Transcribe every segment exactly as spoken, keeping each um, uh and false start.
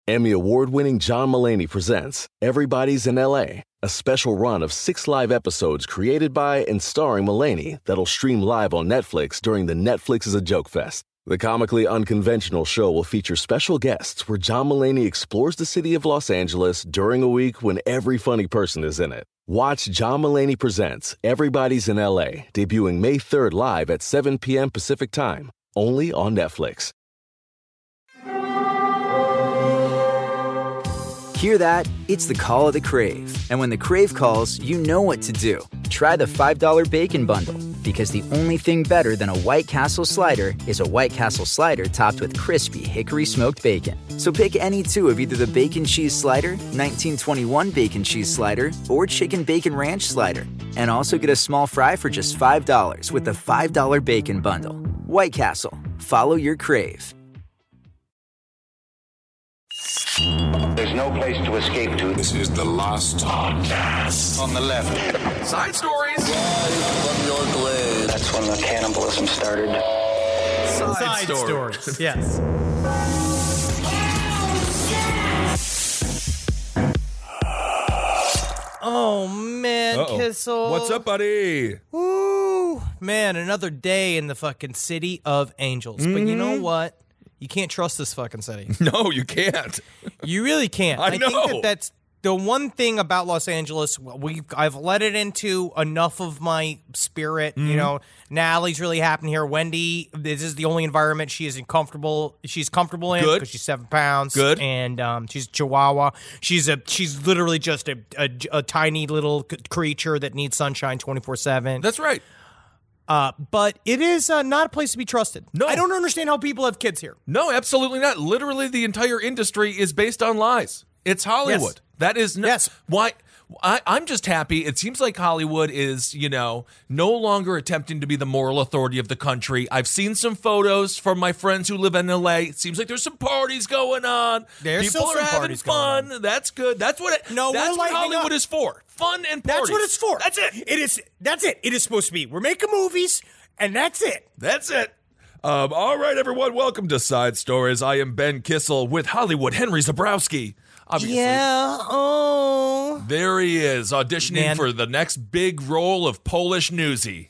Emmy award-winning John Mulaney presents Everybody's in L A, a special run of six live episodes created by and starring Mulaney that'll stream live on Netflix during the Netflix is a Joke Fest. The comically unconventional show will feature special guests where John Mulaney explores the city of Los Angeles during a week when every funny person is in it. Watch John Mulaney Presents Everybody's in L A, debuting May third live at seven p.m. Pacific Time, only on Netflix. Hear that? It's the call of the Crave. And when the Crave calls, you know what to do. Try the five dollar Bacon Bundle, because the only thing better than a White Castle slider is a White Castle slider topped with crispy hickory smoked bacon. So pick any two of either the Bacon Cheese Slider, nineteen twenty-one Bacon Cheese Slider, or Chicken Bacon Ranch Slider. And also get a small fry for just five dollars with the five dollar Bacon Bundle. White Castle. Follow your Crave. There's no place to escape to. This is the last podcast. On the left. Side stories. Live from your glade. That's when the cannibalism started. Side, Side stories. stories. Yes. Oh, man, Uh-oh. Kissel. What's up, buddy? Woo. Man, another day in the fucking city of angels. Mm-hmm. But you know what? You can't trust this fucking city. No, you can't. You really can't. I, I know. think that that's the one thing about Los Angeles. We I've let it into enough of my spirit. Mm-hmm. You know, Natalie's really happy here. Wendy, this is the only environment she is comfortable. She's comfortable in because she's seven pounds. Good. And um, she's Chihuahua. She's a she's literally just a, a, a tiny little creature that needs sunshine twenty-four seven. That's right. Uh, but it is uh, not a place to be trusted. No. I don't understand how people have kids here. No, absolutely not. Literally, the entire industry is based on lies. It's Hollywood. Yes. That is no, yes. Why? I, I'm just happy. It seems like Hollywood is, you know, no longer attempting to be the moral authority of the country. I've seen some photos from my friends who live in L A. It seems like there's some parties going on. There's People still are some having parties fun. going on. That's good. That's what. It, No, that's we're what Hollywood up. is for. Fun and parties. That's what it's for. That's it. It is. That's it. It is supposed to be. We're making movies, and that's it. That's it. Um, all right, everyone. Welcome to Side Stories. I am Ben Kissel with Hollywood Henry Zabrowski. Obviously. Yeah, oh. There he is, auditioning Man. for the next big role of Polish Newsy.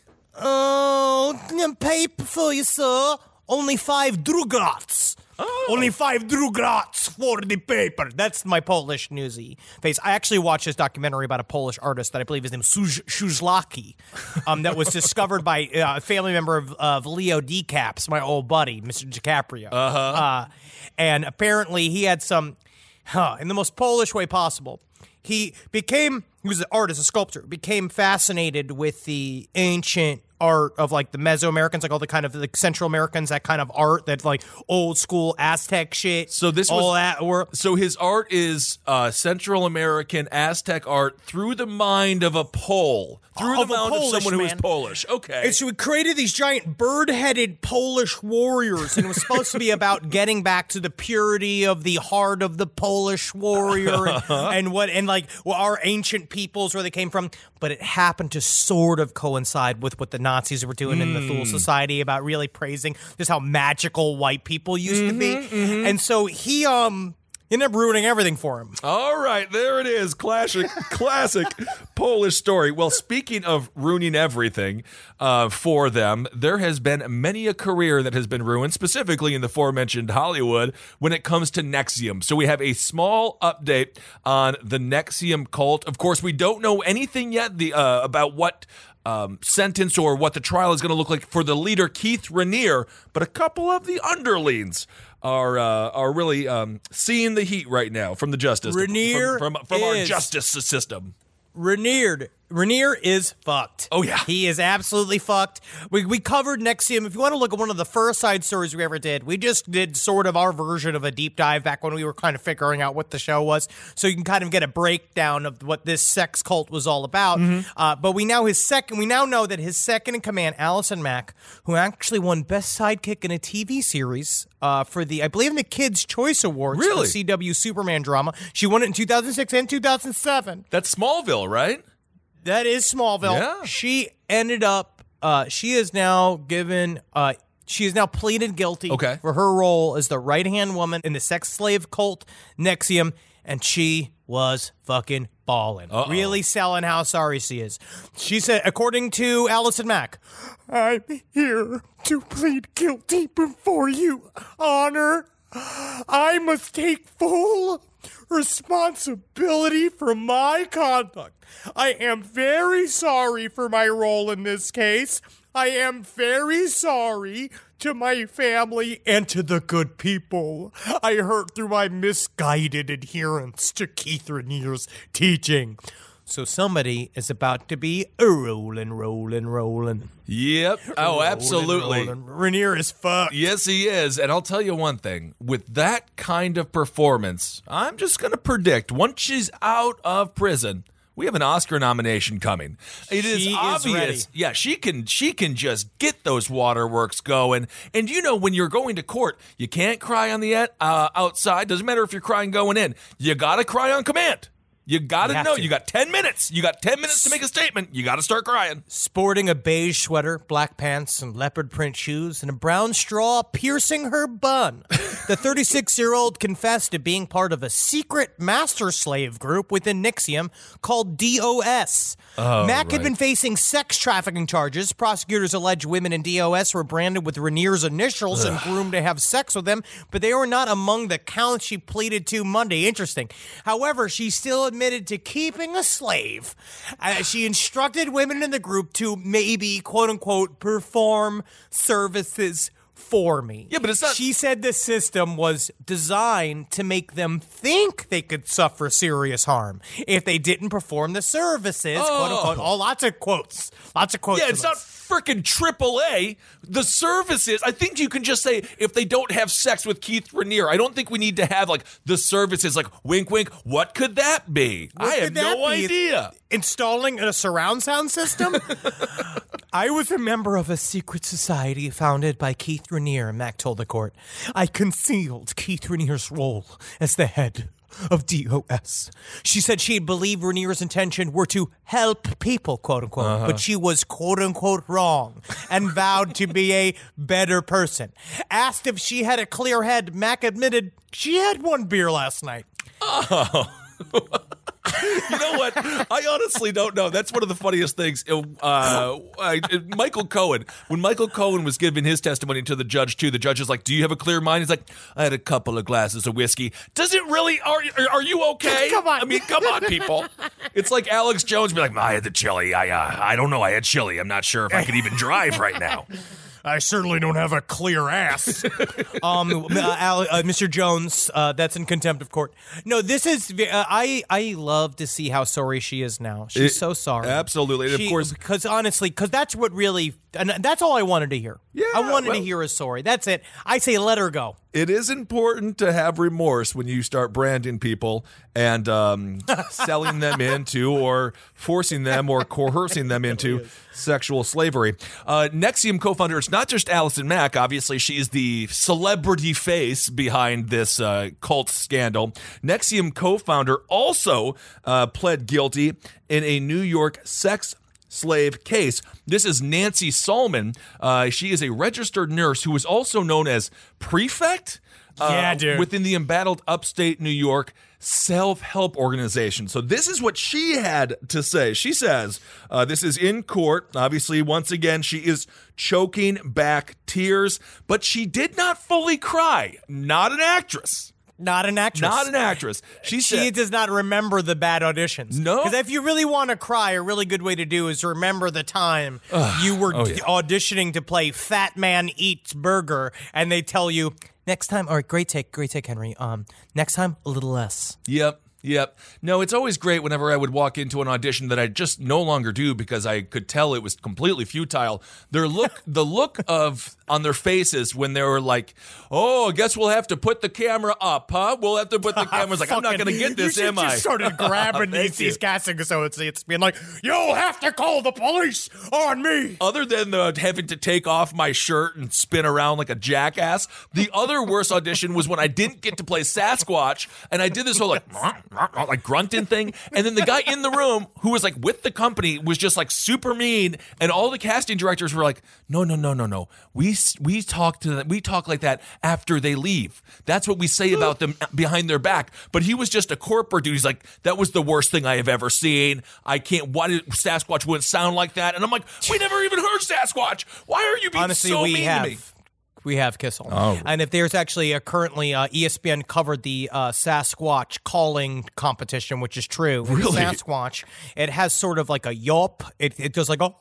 Oh, paper for you, sir. Only five drugrats. Oh. Only five drugrats for the paper. That's my Polish newsy face. I actually watched this documentary about a Polish artist that I believe is named Szuzlaki, um, that was discovered by uh, a family member of, of Leo DiCaps, my old buddy, Mister DiCaprio. Uh-huh. Uh, and apparently he had some... Huh, in the most Polish way possible. He became, he was an artist, a sculptor, became fascinated with the ancient art of like the Mesoamericans, like all the kind of like Central Americans, that kind of art, that like old school Aztec shit. So this all was, that, or, so his art is uh, Central American Aztec art through the mind of a Pole, through Of the a mind Polish of someone who is man. Polish. Okay. And so we created these giant bird-headed Polish warriors, and it was supposed to be about getting back to the purity of the heart of the Polish warrior, and, and what, and like well, our ancient peoples where they came from. But it happened to sort of coincide with what the Nazis were doing mm. in the Thule Society about really praising just how magical white people used mm-hmm, to be, mm-hmm. and so he um. ended up ruining everything for him. All right, there it is. Classic, classic Polish story. Well, speaking of ruining everything uh, for them, there has been many a career that has been ruined, specifically in the aforementioned Hollywood, when it comes to N X I V M. So we have a small update on the N X I V M cult. Of course, we don't know anything yet the uh, about what Um, sentence or what the trial is going to look like for the leader, Keith Raniere, but a couple of the underlings are uh, are really um, seeing the heat right now from the justice Raniere from from, from our is- justice system. Raniere, Raniere is fucked. Oh, yeah. He is absolutely fucked. We we covered N X I V M. If you want to look at one of the first side stories we ever did, we just did sort of our version of a deep dive back when we were kind of figuring out what the show was. So you can kind of get a breakdown of what this sex cult was all about. Mm-hmm. Uh, but we now his second, we now know that his second in command, Allison Mack, who actually won Best Sidekick in a T V series uh, for the, I believe, in the Kids' Choice Awards Really? for the C W Superman drama. She won it in two thousand six and two thousand seven. That's Smallville, right? That is Smallville. Yeah. She ended up, uh, she is now given uh, She has now pleaded guilty Okay. for her role as the right-hand woman in the sex slave cult N X I V M, and she was fucking balling. Uh-oh. Really selling how sorry she is. She said, according to Allison Mack, I'm here to plead guilty before you, Honor. I must take full responsibility for my conduct. I am very sorry for my role in this case. I am very sorry to my family and to the good people I hurt through my misguided adherence to Keith Raniere's teaching. So somebody is about to be rolling, rolling, rolling. Yep. Oh, absolutely. Rolling, rolling. Raniere is fucked. Yes, he is. And I'll tell you one thing. With that kind of performance, I'm just going to predict once she's out of prison, we have an Oscar nomination coming. It is She is obvious. ready. Yeah, she can she can just get those waterworks going. And you know, when you're going to court, you can't cry on the uh, outside. Doesn't matter if you're crying going in. You got to cry on command. You got You to have know. to. You got ten minutes. You got ten minutes to make a statement. You got to start crying. Sporting a beige sweater, black pants, and leopard print shoes, and a brown straw piercing her bun. The thirty-six-year-old confessed to being part of a secret master slave group within N X I V M called D O S. Oh, Mack had right. been facing sex trafficking charges. Prosecutors allege women in D O S were branded with Raniere's initials and groomed to have sex with them, but they were not among the counts she pleaded to Monday. Interesting. However, she still admitted to keeping a slave. Uh, she instructed women in the group to maybe, quote-unquote, perform services for me. Yeah, but it's not- She said the system was designed to make them think they could suffer serious harm if they didn't perform the services, Oh. quote-unquote. Oh, lots of quotes. Lots of quotes. Yeah, from it's not this. freaking triple A. The services, I think you can just say if they don't have sex with Keith Raniere. I don't think we need to have like the services, like wink, wink. What could that be? What I have could that no be? idea. Installing a surround sound system? I was a member of a secret society founded by Keith Raniere, Mack told the court. I concealed Keith Raniere's role as the head of D O S. She said she believed Raniere's intention were to help people, quote unquote, Uh-huh. but she was quote unquote wrong and vowed to be a better person. Asked if she had a clear head, Mack admitted she had one beer last night. You know what? I honestly don't know. That's one of the funniest things. Uh, I, Michael Cohen, when Michael Cohen was giving his testimony to the judge, too, the judge is like, do you have a clear mind? He's like, I had a couple of glasses of whiskey. Does it really? Are, are you okay? Come on. I mean, come on, people. It's like Alex Jones be like, I had the chili. I, uh, I don't know. I had chili. I'm not sure if I could even drive right now. I certainly don't have a clear ass. um, uh, Al, uh, Mister Jones, uh, that's in contempt of court. No, this is. Uh, I I love to see how sorry she is now. She's It- so sorry. absolutely. And of She- course- because honestly, because that's what really, and that's all I wanted to hear. Yeah, I wanted well- to hear is sorry. That's it. I say let her go. It is important to have remorse when you start branding people and um, selling them into or forcing them or coercing them into sexual slavery. Uh, N X I V M co-founder, it's not just Allison Mack. Obviously, she is the celebrity face behind this uh, cult scandal. N X I V M co-founder also uh, pled guilty in a New York sex slave case. This is Nancy Salman. Uh, she is a registered nurse who is also known as Prefect. uh, Yeah, dude. Within the embattled upstate New York self-help organization. So this is what she had to say. She says, uh, this is in court. Obviously, once again, she is choking back tears, but she did not fully cry. Not an actress. Not an actress. Not an actress. She, She said, does not remember the bad auditions. No? Because if you really want to cry, a really good way to do is remember the time you were Oh, yeah. auditioning to play Fat Man Eats Burger, and they tell you, next time, all right, great take, great take, Henry. Um, next time, a little less. Yep. Yep. No, it's always great whenever I would walk into an audition that I just no longer do because I could tell it was completely futile. Their look, the look of on their faces when they were like, "Oh, I guess we'll have to put the camera up, huh? We'll have to put the camera." It's like, I'm not going to get this, you am I? just started grabbing Thank these, these you. casting associates, being like, "You'll have to call the police on me." Other than the having to take off my shirt and spin around like a jackass, the other worst audition was when I didn't get to play Sasquatch, and I did this whole like, like grunting thing. And then the guy in the room who was like with the company was just like super mean. And all the casting directors were like, no, no, no, no, no. We we talk to them. We talk like that after they leave. That's what we say about them behind their back. But he was just a corporate dude. He's like, that was the worst thing I have ever seen. I can't. Why did Sasquatch wouldn't sound like that? And I'm like, we never even heard Sasquatch. Why are you being Honestly, so we mean have. to me? We have Kissel. Oh. And if there's actually a currently uh, E S P N covered the uh, Sasquatch calling competition, which is true. Really? Sasquatch, it has sort of like a yelp. It, it does like a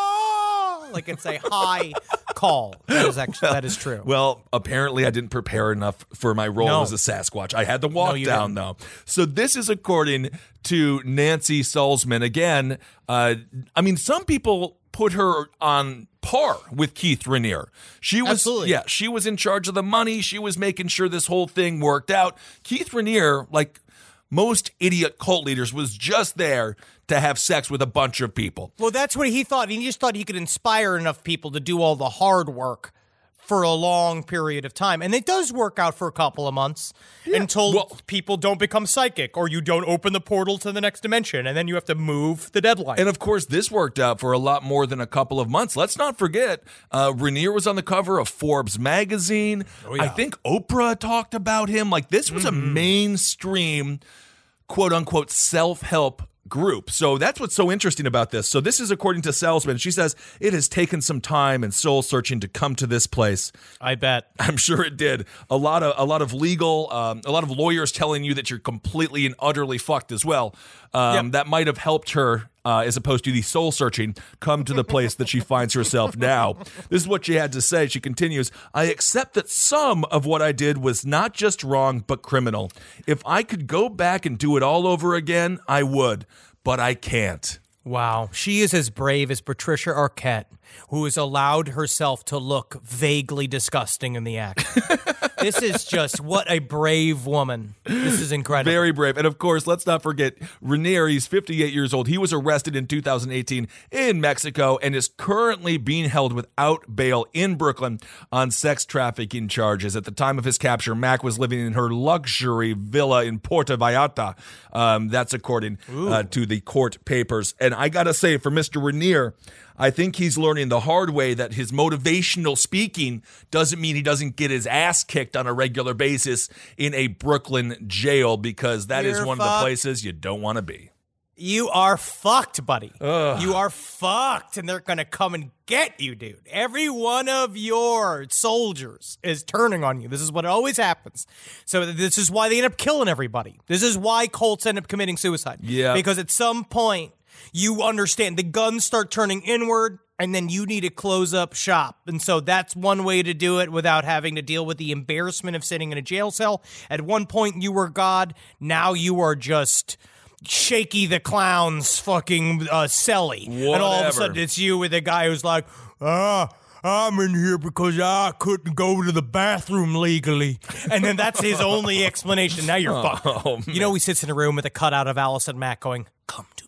oh, like it's a high call. That is actually that is true. Well, apparently I didn't prepare enough for my role No. as a Sasquatch. I had to walk No, you down, though. So this is according to Nancy Salzman. Again, uh, I mean, some people put her on par with Keith Raniere. She was, Absolutely. yeah, she was in charge of the money. She was making sure this whole thing worked out. Keith Raniere, like most idiot cult leaders, was just there to have sex with a bunch of people. Well, that's what he thought. He just thought he could inspire enough people to do all the hard work for a long period of time. And it does work out for a couple of months until Well- people don't become psychic or you don't open the portal to the next dimension. And then you have to move the deadline. And of course, this worked out for a lot more than a couple of months. Let's not forget, uh, Raniere was on the cover of Forbes magazine. Oh, yeah. I think Oprah talked about him. Like, this was Mm-hmm. a mainstream, quote unquote, self-help group. So that's what's so interesting about this. So this is according to Salzman. She says, it has taken some time and soul searching to come to this place. I bet. I'm sure it did. A lot of a lot of legal, um, a lot of lawyers telling you that you're completely and utterly fucked as well. Um, Yep. That might have helped her, uh, as opposed to the soul searching, come to the place that she finds herself now. This is what she had to say. She continues, I accept that some of what I did was not just wrong, but criminal. If I could go back and do it all over again, I would, but I can't. Wow. She is as brave as Patricia Arquette, who has allowed herself to look vaguely disgusting in the act. This is just what a brave woman. This is incredible. Very brave. And of course, let's not forget Raniere. He's fifty-eight years old. He was arrested in two thousand eighteen in Mexico and is currently being held without bail in Brooklyn on sex trafficking charges. At the time of his capture, Mac was living in her luxury villa in Puerto Vallarta. Um, that's according uh, to the court papers. And I got to say, for Mister Raniere, I think he's learning the hard way that his motivational speaking doesn't mean he doesn't get his ass kicked on a regular basis in a Brooklyn jail, because that is You're one of the fucked. places you don't want to be. You are fucked, buddy. You are fucked, and they're going to come and get you, dude. Every one of your soldiers is turning on you. This is what always happens. So this is why they end up killing everybody. This is why cults end up committing suicide. Yeah. Because at some point, you understand the guns start turning inward, and then you need to close up shop. And so that's one way to do it without having to deal with the embarrassment of sitting in a jail cell. At one point, you were God. Now you are just Shaky the Clown's fucking uh, celly. And all of a Whatever. sudden, it's you with a guy who's like, ah, I'm in here because I couldn't go to the bathroom legally. And then that's his only explanation. Now you're fucked. Oh, You know, he sits in a room with a cutout of Allison Mack going, come to me.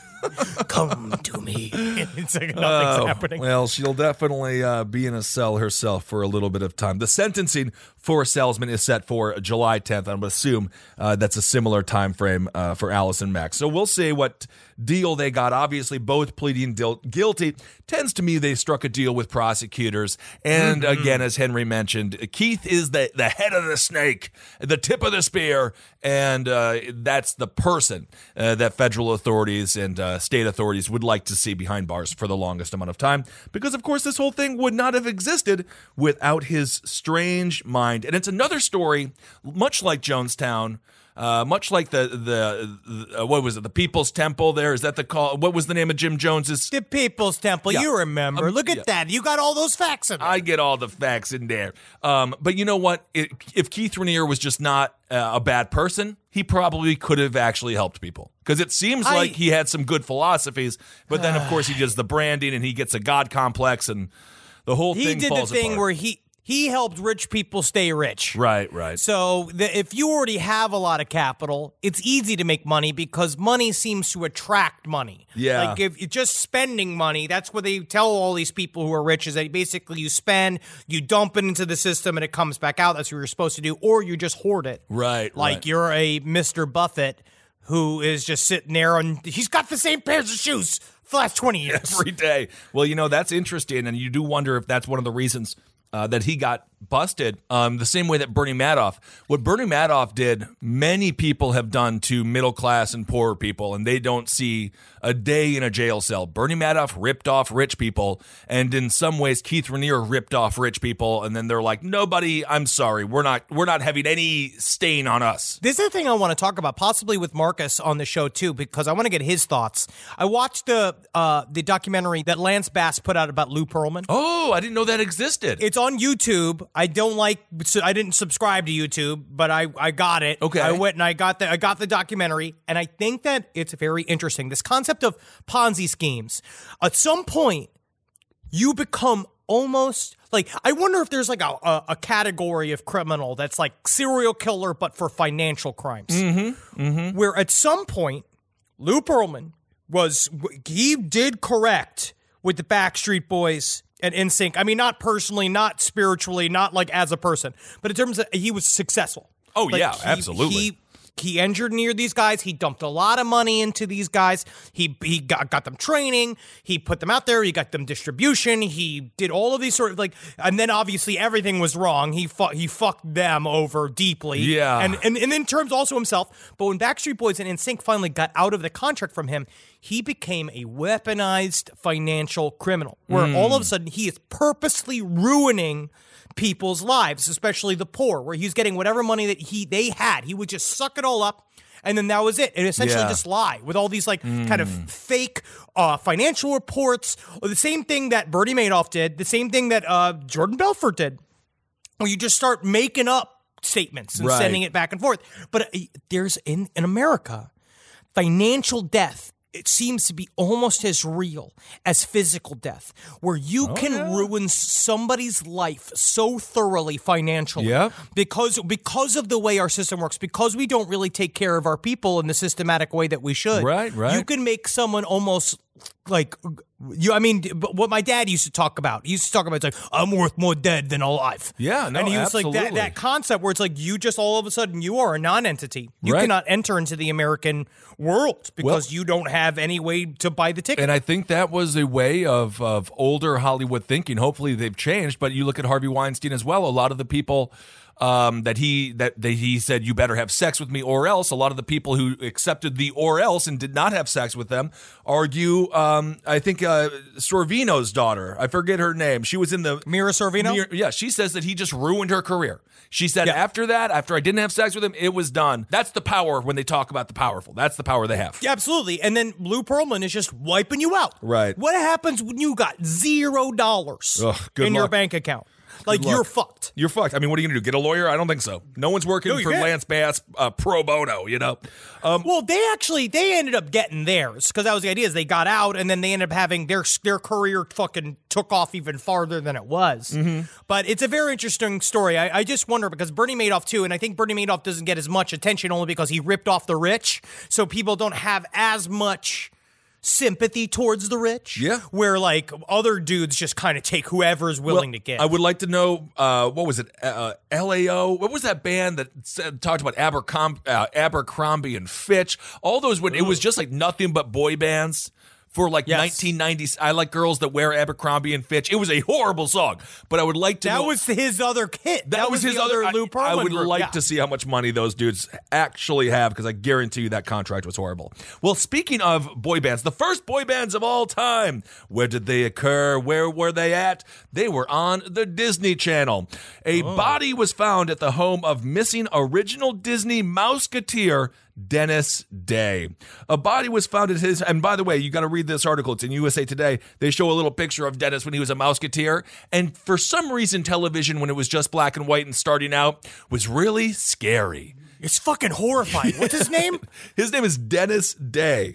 Come to me. It's like nothing's Oh, happening. well, she'll definitely uh, be in a cell herself for a little bit of time. The sentencing for Salzman is set for July tenth. I would assume uh, that's a similar time frame uh, for Allison Mack. So we'll see what deal they got. Obviously, both pleading dil- guilty. Tends to me they struck a deal with prosecutors. And Mm-hmm. again, as Henry mentioned, Keith is the, the head of the snake, the tip of the spear, and uh, that's the person uh, that federal authorities and uh, state authorities would like to see behind bars for the longest amount of time. Because, of course, this whole thing would not have existed without his strange mind. And it's another story, much like Jonestown, uh, much like the, the, the uh, what was it, the People's Temple there? Is that the call? What was the name of Jim Jones's? The People's Temple. Yeah. You remember. Um, Look at yeah. that. You got all those facts in there. I get all the facts in there. Um, but you know what? It, if Keith Raniere was just not uh, a bad person, he probably could have actually helped people. Because it seems I- like he had some good philosophies, but then, of course, he does the branding and he gets a God complex and the whole he thing did the falls thing apart. where he he helped rich people stay rich. Right, right. So the, if you already have a lot of capital, it's easy to make money because money seems to attract money. Yeah. Like if you're just spending money, that's what they tell all these people who are rich is that basically you spend, you dump it into the system and it comes back out. That's what you're supposed to do. Or you just hoard it. Right, Like right. you're a Mister Buffett who is just sitting there and he's got the same pairs of shoes for the last twenty years. Every day. Well, you know, that's interesting, and you do wonder if that's one of the reasons uh, that he got busted, um, the same way that Bernie Madoff. What Bernie Madoff did, many people have done to middle class and poorer people, and they don't see a day in a jail cell. Bernie Madoff ripped off rich people, and in some ways, Keith Raniere ripped off rich people, and then they're like, "Nobody, I'm sorry, we're not, we're not having any stain on us." This is the thing I want to talk about, possibly with Marcus on the show too, because I want to get his thoughts. I watched the uh, the documentary that Lance Bass put out about Lou Pearlman. Oh, I didn't know that existed. It's on YouTube. I don't like. I didn't subscribe to YouTube, but I, I got it. Okay. I went and I got the I got the documentary, and I think that it's very interesting. This concept of Ponzi schemes. At some point, you become almost like. I wonder if there's like a a, a category of criminal that's like serial killer, but for financial crimes. Mm-hmm. Mm-hmm. Where at some point, Lou Pearlman was he did correct with the Backstreet Boys and N Sync. I mean, not personally, not spiritually, not like as a person, but in terms of he was successful. Oh, Like, yeah, he- absolutely. He, he engineered these guys. He dumped a lot of money into these guys. He he got, got them training. He put them out there. He got them distribution. He did all of these sort of like, and then obviously everything was wrong. He fu- he fucked them over deeply. Yeah. And, and and in terms also himself. But when Backstreet Boys and N Sync finally got out of the contract from him, he became a weaponized financial criminal, where all of a sudden he is purposely ruining people's lives, especially the poor, where he's getting whatever money that he they had. He would just suck it all up, and then that was it. And essentially Yeah. just lie with all these like kind of fake uh, financial reports, or the same thing that Bernie Madoff did, the same thing that uh, Jordan Belfort did, where you just start making up statements and Right. sending it back and forth. But uh, there's in, in America, financial death, it seems to be almost as real as physical death, where you can ruin somebody's life so thoroughly financially. Yep. Because because of the way our system works, because we don't really take care of our people in the systematic way that we should. Right, right. You can make someone almost like you. I mean, but what my dad used to talk about. He used to talk about it's like I'm worth more dead than alive. Yeah, no, and he was like that, absolutely. that concept where it's like you just all of a sudden you are a non-entity. You Right. cannot enter into the American world because you don't have any way to buy the ticket. And I think that was a way of of older Hollywood thinking. Hopefully they've changed, but you look at Harvey Weinstein as well. A lot of the people um, that he that, that he said you better have sex with me or else. A lot of the people who accepted the or else and did not have sex with them argue. Um, I think uh, Sorvino's daughter, I forget her name. She was in the Mira Sorvino? Mir- yeah, she says that he just ruined her career. She said Yeah. after that, after I didn't have sex with him, it was done. That's the power when they talk about the powerful. That's the power they have. Yeah, absolutely. And then Lou Pearlman is just wiping you out. Right. What happens when you got zero dollars Ugh, good in your luck. bank account? Like, luck. you're fucked. You're fucked. I mean, what are you going to do? Get a lawyer? I don't think so. No one's working No, you for can't. Lance Bass uh, pro bono, you know? Um, Well, they actually, they ended up getting theirs because that was the idea is they got out and then they ended up having their their career fucking took off even farther than it was. Mm-hmm. But it's a very interesting story. I, I just wonder because Bernie Madoff too, and I think Bernie Madoff doesn't get as much attention only because he ripped off the rich. So people don't have as much sympathy towards the rich. Yeah. Where like other dudes just kind of take whoever's willing to give. I would like to know, uh, what was it? Uh, L A O? What was that band that said, talked about Abercrom- uh, Abercrombie and Fitch? All those, when it was just like nothing but boy bands. For like Yes. nineteen nineties, I Like Girls That Wear Abercrombie and Fitch. It was a horrible song, but I would like to that know. was his other hit. That, was, his the other. Lou I, Pearlman I would group. like Yeah. to see how much money those dudes actually have because I guarantee you that contract was horrible. Well, speaking of boy bands, the first boy bands of all time, where did they occur? Where were they at? They were on the Disney Channel. A Oh. body was found at the home of missing original Disney Mouseketeer Dennis Day. A body was found at his, and by the way, you got to read this article. It's in U S A Today. They show a little picture of Dennis when he was a Mouseketeer, and for some reason, television, when it was just black and white and starting out, was really scary. It's fucking horrifying. What's his name? His name is Dennis Day.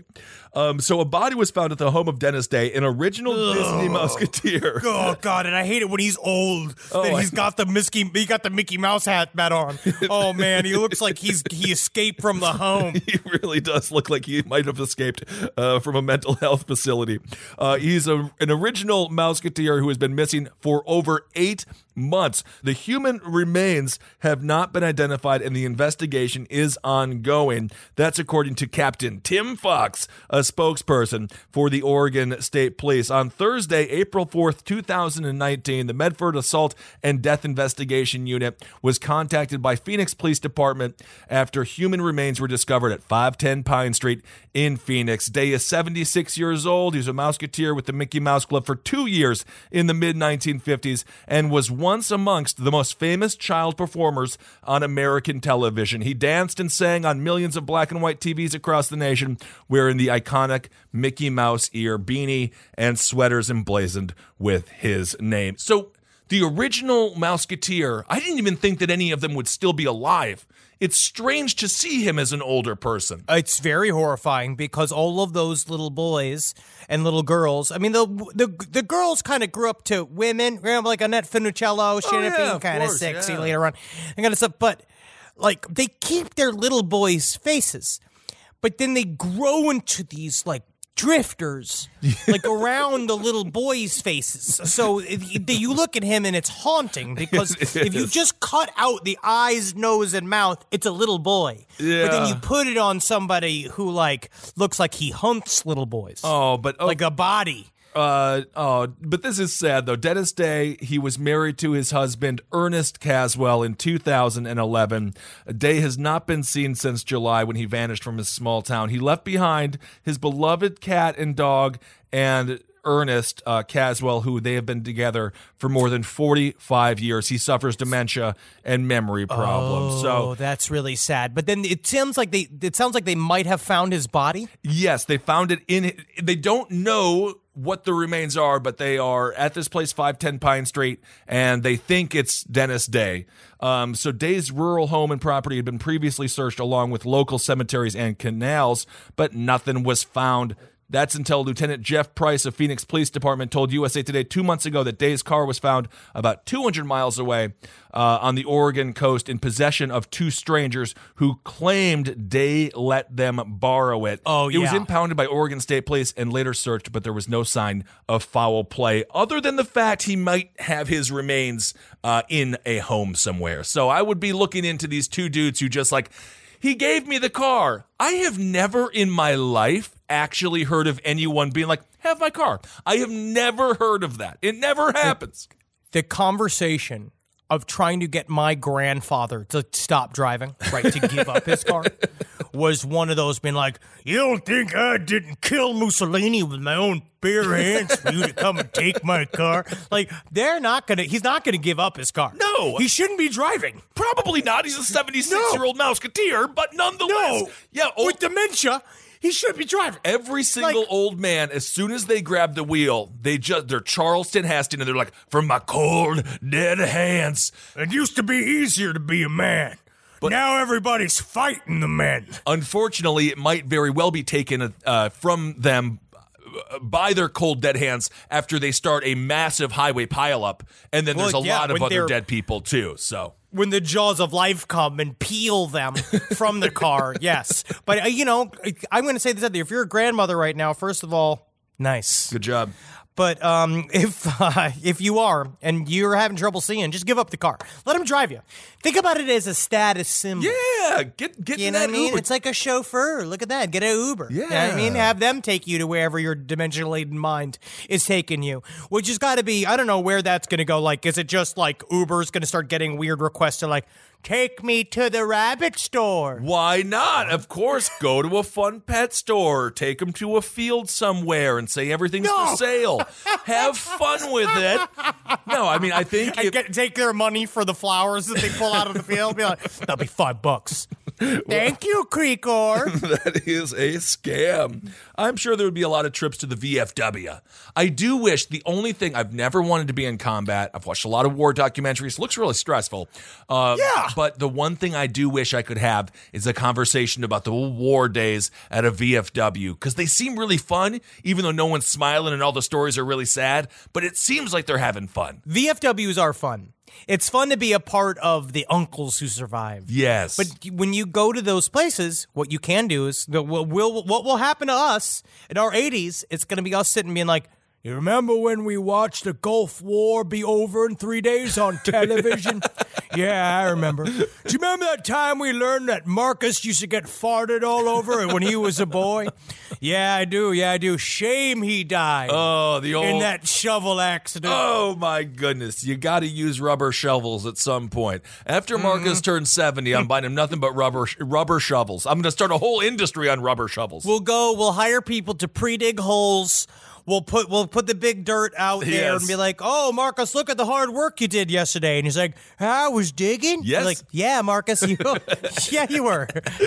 Um, so a body was found at the home of Dennis Day, an original Ugh. Disney Musketeer. Oh God, and I hate it when he's old. Oh, and he's I... got the Mickey, he got the Mickey Mouse hat bat on. Oh man, he looks like he's he escaped from the home. He really does look like he might have escaped uh, from a mental health facility. Uh, he's a, an original Musketeer who has been missing for over eight months. The human remains have not been identified, and the investigation is ongoing. That's according to Captain Tim Fox, a spokesperson for the Oregon State Police. On Thursday, April fourth, two thousand nineteen, the Medford Assault and Death Investigation Unit was contacted by Phoenix Police Department after human remains were discovered at five ten Pine Street in Phoenix. Day is seventy-six years old. He was a Musketeer with the Mickey Mouse Club for two years in the mid nineteen fifties and was once amongst the most famous child performers on American television. He danced and sang on millions of black and white T Vs across the nation, wearing the iconic Mickey Mouse ear beanie and sweaters emblazoned with his name. So the original Musketeer, I didn't even think that any of them would still be alive. It's strange to see him as an older person. It's very horrifying because all of those little boys and little girls, I mean, the the, the girls kind of grew up to women, you know, like Annette Funicello, she ended up being kind of sexy yeah. later on, and kind of stuff. But, like, they keep their little boys' faces, but then they grow into these, like, drifters like around the little boys' faces. So if you look at him and it's haunting because if you just cut out the eyes, nose, and mouth, it's a little boy. Yeah. But then you put it on somebody who like looks like he hunts little boys. Oh, but oh. like a body. Uh oh, but this is sad though. Dennis Day, he was married to his husband Ernest Caswell in two thousand eleven. Day has not been seen since July when he vanished from his small town. He left behind his beloved cat and dog and Ernest uh, Caswell, who they have been together for more than forty-five years. He suffers dementia and memory problems. Oh, so that's really sad. But then it sounds like they it sounds like they might have found his body. Yes, they found it in. They don't know what the remains are, but they are at this place, five ten Pine Street, and they think it's Dennis Day. Um, so Day's rural home and property had been previously searched along with local cemeteries and canals, but nothing was found. That's until Lieutenant Jeff Price of Phoenix Police Department told U S A Today two months ago that Day's car was found about two hundred miles away uh, on the Oregon coast in possession of two strangers who claimed Day let them borrow it. Oh, it yeah. was impounded by Oregon State Police and later searched, but there was no sign of foul play other than the fact he might have his remains uh, in a home somewhere. So I would be looking into these two dudes who just like, he gave me the car. I have never in my life actually heard of anyone being like, have my car. I have never heard of that. It never happens. The, the conversation of trying to get my grandfather to stop driving, right, to give up his car, was one of those being like, you don't think I didn't kill Mussolini with my own bare hands for you to come and take my car? Like, they're not going to, he's not going to give up his car. No. He shouldn't be driving. Probably not. He's a seventy-six-year-old no. Musketeer, but nonetheless. No. Yeah, old- with dementia, he should be driving. Every single like, old man, as soon as they grab the wheel, they just, they're Charleston Heston, and they're like, from my cold, dead hands. It used to be easier to be a man. But now everybody's fighting the men. Unfortunately, it might very well be taken uh, from them by their cold, dead hands after they start a massive highway pileup, and then there's well, a yeah, lot of other dead people, too, so... When the jaws of life come and peel them from the car, yes. But, uh, you know, I'm going to say this out there. If you're a grandmother right now, first of all, nice. Good job. But um, if uh, if you are and you're having trouble seeing, just give up the car. Let him drive you. Think about it as a status symbol. Yeah, get get you in know that what I mean? Uber. It's like a chauffeur. Look at that. Get an Uber. Yeah, you know what I mean, have them take you to wherever your dementia-laden mind is taking you. Which has got to be. I don't know where that's going to go. Like, is it just like Uber's going to start getting weird requests to like, take me to the rabbit store? Why not? Of course, go to a fun pet store. Take them to a field somewhere and say everything's no. for sale. Have fun with it. No, I mean, I think... And if, get, take their money for the flowers that they pull out of the field. Be like, that'll be five bucks. Thank you, Creekor. That is a scam. I'm sure there would be a lot of trips to the V F W. I do wish the only thing I've never wanted to be in combat. I've watched a lot of war documentaries. It looks really stressful. Uh, Yeah. But the one thing I do wish I could have is a conversation about the war days at a V F W, because they seem really fun, even though no one's smiling and all the stories are really sad. But it seems like they're having fun. V F Ws are fun. It's fun to be a part of the uncles who survived. Yes. But when you go to those places, what you can do is, the- will, will, what will happen to us in our eighties, it's going to be us sitting being like, you remember when we watched the Gulf War be over in three days on television? Yeah, I remember. Do you remember that time we learned that Marcus used to get farted all over when he was a boy? Yeah, I do. Yeah, I do. Shame he died. Oh, the old... in that shovel accident. Oh, my goodness. You got to use rubber shovels at some point. After Marcus mm. turns seventy, I'm buying him nothing but rubber rubber shovels. I'm going to start a whole industry on rubber shovels. We'll go, we'll hire people to pre-dig holes. We'll put we'll put the big dirt out there yes. and be like, oh, Marcus, look at the hard work you did yesterday. And he's like, I was digging? Yes. I'm like, yeah, Marcus, you yeah, you were.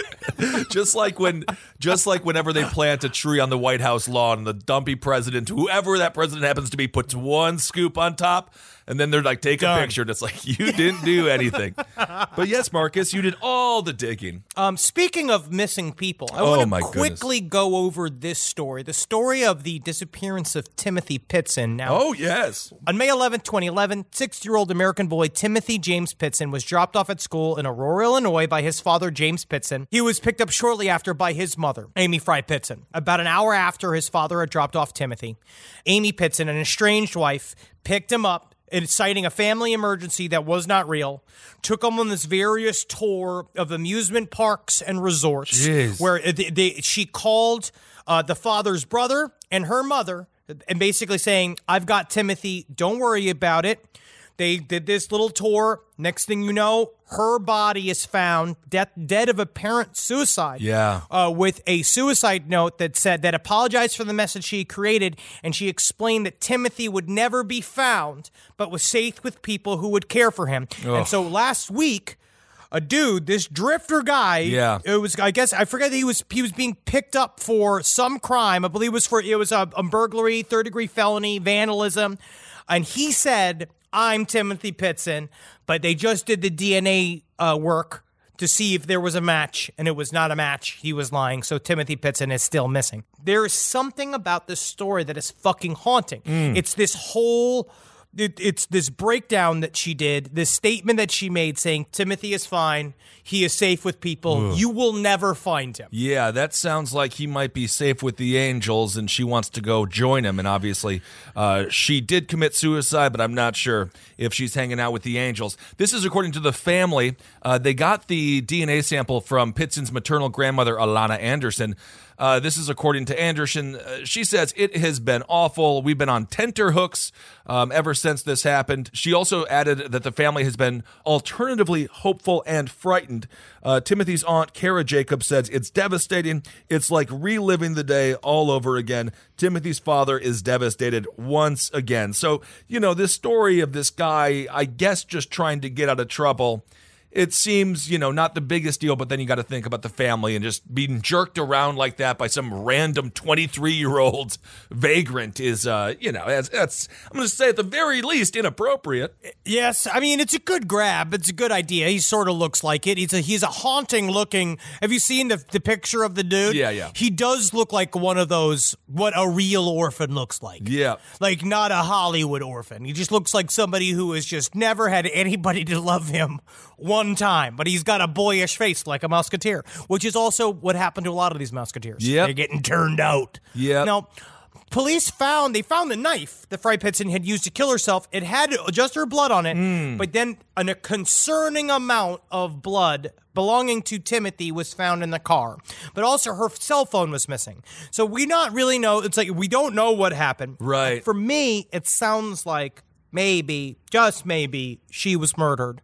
Just like when just like whenever they plant a tree on the White House lawn and the dumpy president, whoever that president happens to be, puts one scoop on top. And then they're like, take Done. a picture, and it's like, you didn't do anything. But yes, Marcus, you did all the digging. Um, speaking of missing people, I Oh, want my to quickly goodness. go over this story, the story of the disappearance of Timothy Pitson. Now, Oh, yes. on May eleventh, twenty eleven, six-year-old American boy Timothy James Pitson was dropped off at school in Aurora, Illinois by his father, James Pitson. He was picked up shortly after by his mother, Amy Fry Pitson. About an hour after his father had dropped off Timothy, Amy Pitson, an estranged wife, picked him up, citing a family emergency that was not real, took him on this various tour of amusement parks and resorts. Jeez. Where they, they, she called uh, the father's brother and her mother, and basically saying, I've got Timothy, don't worry about it. They did this little tour. Next thing you know, her body is found death, dead of apparent suicide. Yeah. Uh, with a suicide note that said that apologized for the message she created, and she explained that Timothy would never be found, but was safe with people who would care for him. Ugh. And so last week, a dude, this drifter guy, Yeah. it was, I guess, I forget that he was he was being picked up for some crime. I believe it was for it was a, a burglary, third degree felony, vandalism, and he said, I'm Timothy Pitson, but they just did the D N A uh, work to see if there was a match, and it was not a match. He was lying, so Timothy Pitson is still missing. There is something about this story that is fucking haunting. Mm. It's this whole... It, it's this breakdown that she did, this statement that she made saying, Timothy is fine, he is safe with people, Ugh. you will never find him. Yeah, that sounds like he might be safe with the angels and she wants to go join him. And obviously, uh, she did commit suicide, but I'm not sure if she's hanging out with the angels. This is according to the family. Uh, they got the D N A sample from Pitson's maternal grandmother, Alana Anderson. Uh, this is according to Anderson. Uh, she says, it has been awful. We've been on tenterhooks um, ever since this happened. She also added that the family has been alternatively hopeful and frightened. Uh, Timothy's aunt, Kara Jacobs, says, it's devastating. It's like reliving the day all over again. Timothy's father is devastated once again. So, you know, this story of this guy, I guess, just trying to get out of trouble. It seems, you know, not the biggest deal, but then you got to think about the family and just being jerked around like that by some random twenty-three-year-old vagrant is, uh, you know, that's, that's I'm going to say at the very least inappropriate. Yes, I mean, it's a good grab. It's a good idea. He sort of looks like it. He's a he's a haunting looking. Have you seen the the picture of the dude? Yeah, yeah. He does look like one of those, what a real orphan looks like. Yeah. Like not a Hollywood orphan. He just looks like somebody who has just never had anybody to love him one time, but he's got a boyish face like a musketeer, which is also what happened to a lot of these musketeers. Yep. They're getting turned out. Yep. Now, police found, they found the knife that Fry Pitson had used to kill herself. It had just her blood on it, Mm. but then an, a concerning amount of blood belonging to Timothy was found in the car. But also her cell phone was missing. So we not really know, it's like we don't know what happened. Right. For me, it sounds like maybe, just maybe, she was murdered.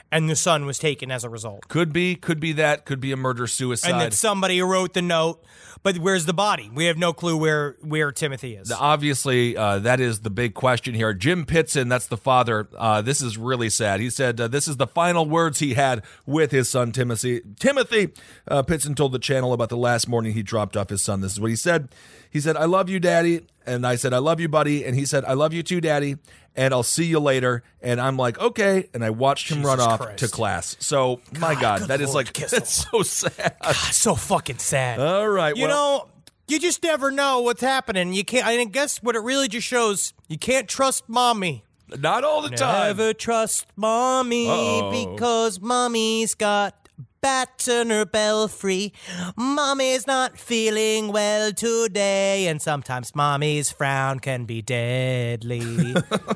and the son was taken as a result. Could be, could be that, could be a murder-suicide. And that somebody wrote the note, but where's the body? We have no clue where, where Timothy is. Obviously, uh, that is the big question here. Jim Pitson, that's the father, uh, this is really sad. He said uh, this is the final words he had with his son, Timothy. Timothy, uh, Pitson told the channel about the last morning he dropped off his son. This is what he said. He said, "I love you, Daddy." And I said, "I love you, buddy." And he said, "I love you too, Daddy. And I'll see you later." And I'm like, okay. And I watched him Jesus run off Christ. to class. So, my God, good that is Lord, like, Kissel. that's so sad. God, so fucking sad. All right. You well, know, you just never know what's happening. You can't. I guess what it really just shows, you can't trust mommy. not all the time. Never trust mommy Uh-oh. because mommy's got bats in her belfry. Mommy's not feeling well today, and sometimes mommy's frown can be deadly.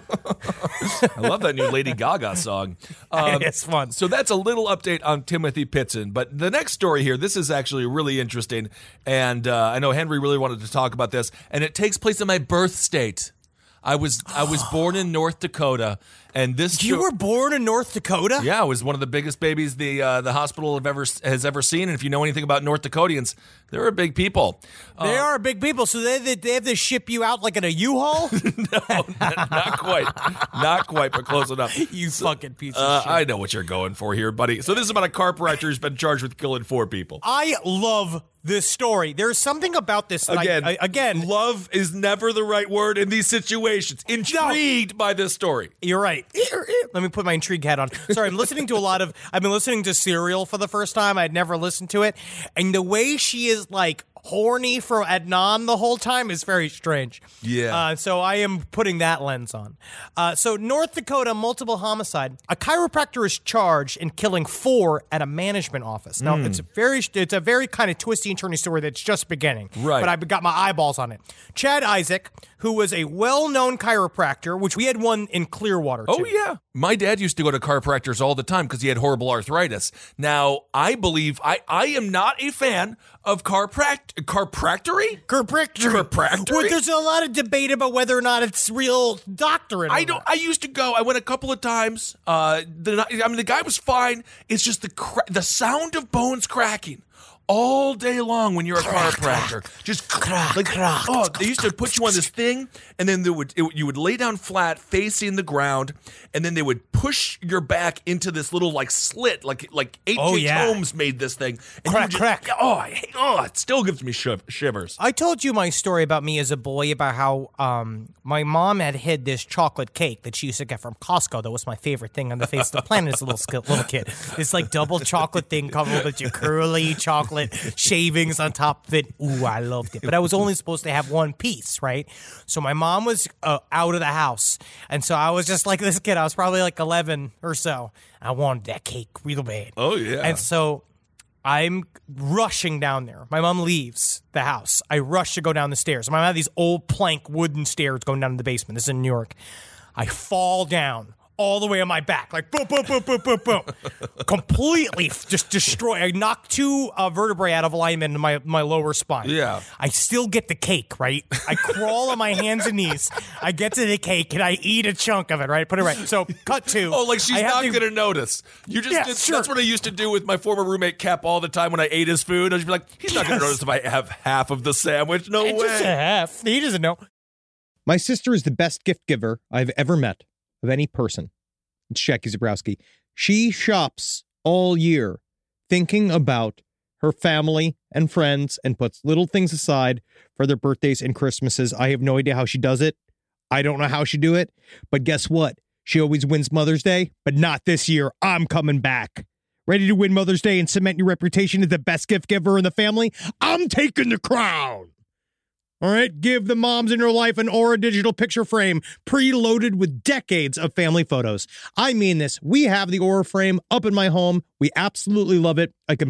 I love that new Lady Gaga song. Um, It's fun. So that's a little update on Timothy Pitson. But the next story here, this is actually really interesting. And uh, I know Henry really wanted to talk about this. And it takes place in my birth state. I was I was born in North Dakota, and this You show- were born in North Dakota? yeah, I was one of the biggest babies the uh, the hospital have ever has ever seen. And if you know anything about North Dakotans, they're big people. They are big people, so they, they, they have to ship you out like in a U-Haul? No, not, not quite, not quite, but close enough. You fucking piece of Uh, shit. I know what you're going for here, buddy. So this is about a chiropractor who's been charged with killing four people. I love this story. There's something about this. that I- Again, I, again, love is never the right word in these situations. Intrigued by this story. you're right. Let me put my intrigue hat on. Sorry, I'm listening to a lot of. I've been listening to Serial for the first time. I'd never listened to it, and the way she is like horny for Adnan the whole time is very strange. Yeah. Uh, so I am putting that lens on. Uh, so North Dakota multiple homicide. A chiropractor is charged in killing four at a management office. Now it's a very it's a very kind of twisty and turny story that's just beginning. Right. But I've got my eyeballs on it. Chad Isaac, who was a well-known chiropractor, which we had one in Clearwater too. Oh, yeah. My dad used to go to chiropractors all the time because he had horrible arthritis. Now, I believe I, I am not a fan of chiropract- chiropractory? Chiropractor. Chiropractor? Well, there's a lot of debate about whether or not it's real doctrine. I don't. I used to go. I went a couple of times. Uh, the, I mean, the guy was fine. It's just the cra- the sound of bones cracking all day long when you're a chiropractor. Just Crack, like, crack. oh, they used to put you on this thing, and then they would it, you would lay down flat, facing the ground, and then they would push your back into this little like slit, like like H H. Oh, yeah. Holmes made this thing. And you Crack, would just- crack. Oh, I hate, oh, it still gives me shiv- shivers. I told you my story about me as a boy about how um, my mom had hid this chocolate cake that she used to get from Costco. That was my favorite thing on the face of the planet as a little sk- little kid. This like double chocolate thing covered with your curly chocolate shavings on top of it. Ooh, I loved it. But I was only supposed to have one piece, right? So my mom was uh, out of the house. And so I was just like this kid. I was probably like eleven or so. I wanted that cake real bad. Oh, yeah. And so I'm rushing down there. My mom leaves the house. I rush to go down the stairs. My mom had these old plank wooden stairs going down to the basement. This is in New York. I fall down all the way on my back, like boom, boom, boom, boom, boom, boom. Completely f- just destroy. I knocked two uh, vertebrae out of alignment in my, my lower spine. Yeah. I still get the cake, right? I crawl on my hands and knees. I get to the cake and I eat a chunk of it, right? Put it right. So cut to. Oh, like she's I have not to- going to notice. You just Yeah, did, sure. That's what I used to do with my former roommate Cap all the time when I ate his food. I'd just be like, he's not going to Yes. notice if I have half of the sandwich. No It's way. just a half. He doesn't know. My sister is the best gift giver I've ever met of any person. It's Jackie Zabrowski. She shops all year thinking about her family and friends and puts little things aside for their birthdays and Christmases. I have no idea how she does it. I don't know how she do it. But guess what? She always wins Mother's Day, but not this year. I'm coming back. Ready to win Mother's Day and cement your reputation as the best gift giver in the family? I'm taking the crown. All right, give the moms in your life an Aura digital picture frame preloaded with decades of family photos. I mean this. We have the Aura frame up in my home. We absolutely love it. I can put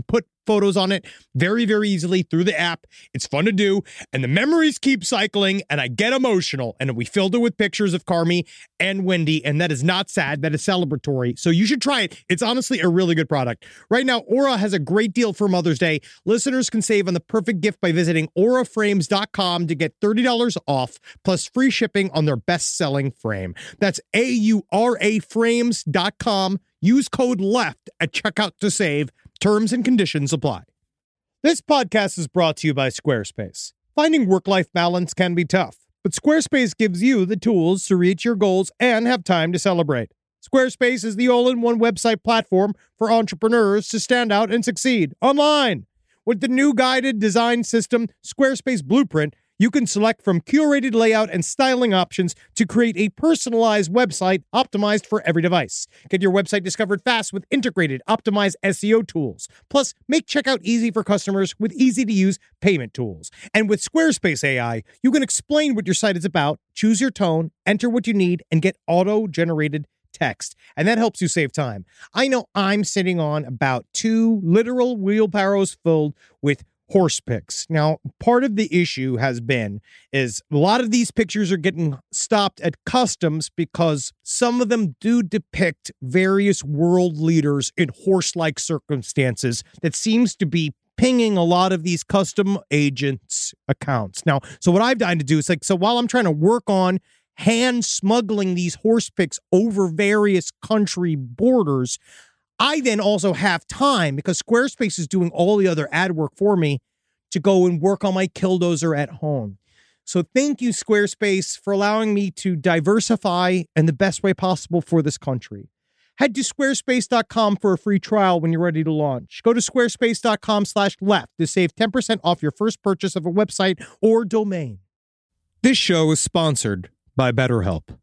photos on it very, very easily through the app. It's fun to do, and the memories keep cycling, and I get emotional. And we filled it with pictures of Carmi and Wendy, and that is not sad. That is celebratory. So you should try it. It's honestly a really good product. Right now, Aura has a great deal for Mother's Day. Listeners can save on the perfect gift by visiting aura frames dot com to get thirty dollars off, plus free shipping on their best-selling frame. That's A U R A frames dot com. Use code LEFT at checkout to save. Terms and conditions apply. This podcast is brought to you by Squarespace. Finding work-life balance can be tough, but Squarespace gives you the tools to reach your goals and have time to celebrate. Squarespace is the all-in-one website platform for entrepreneurs to stand out and succeed online. With the new guided design system, Squarespace Blueprint, you can select from curated layout and styling options to create a personalized website optimized for every device. Get your website discovered fast with integrated, optimized S E O tools. Plus, make checkout easy for customers with easy-to-use payment tools. And with Squarespace A I, you can explain what your site is about, choose your tone, enter what you need, and get auto-generated text. And that helps you save time. I know I'm sitting on about two literal wheelbarrows filled with horse pics. Now, part of the issue has been is a lot of these pictures are getting stopped at customs because some of them do depict various world leaders in horse-like circumstances that seems to be pinging a lot of these custom agents' accounts. Now, so what I've done to do is like, so while I'm trying to work on hand smuggling these horse pics over various country borders, I then also have time, because Squarespace is doing all the other ad work for me, to go and work on my Killdozer at home. So thank you, Squarespace, for allowing me to diversify in the best way possible for this country. Head to squarespace dot com for a free trial when you're ready to launch. Go to squarespace dot com slash left to save ten percent off your first purchase of a website or domain. This show is sponsored by BetterHelp. It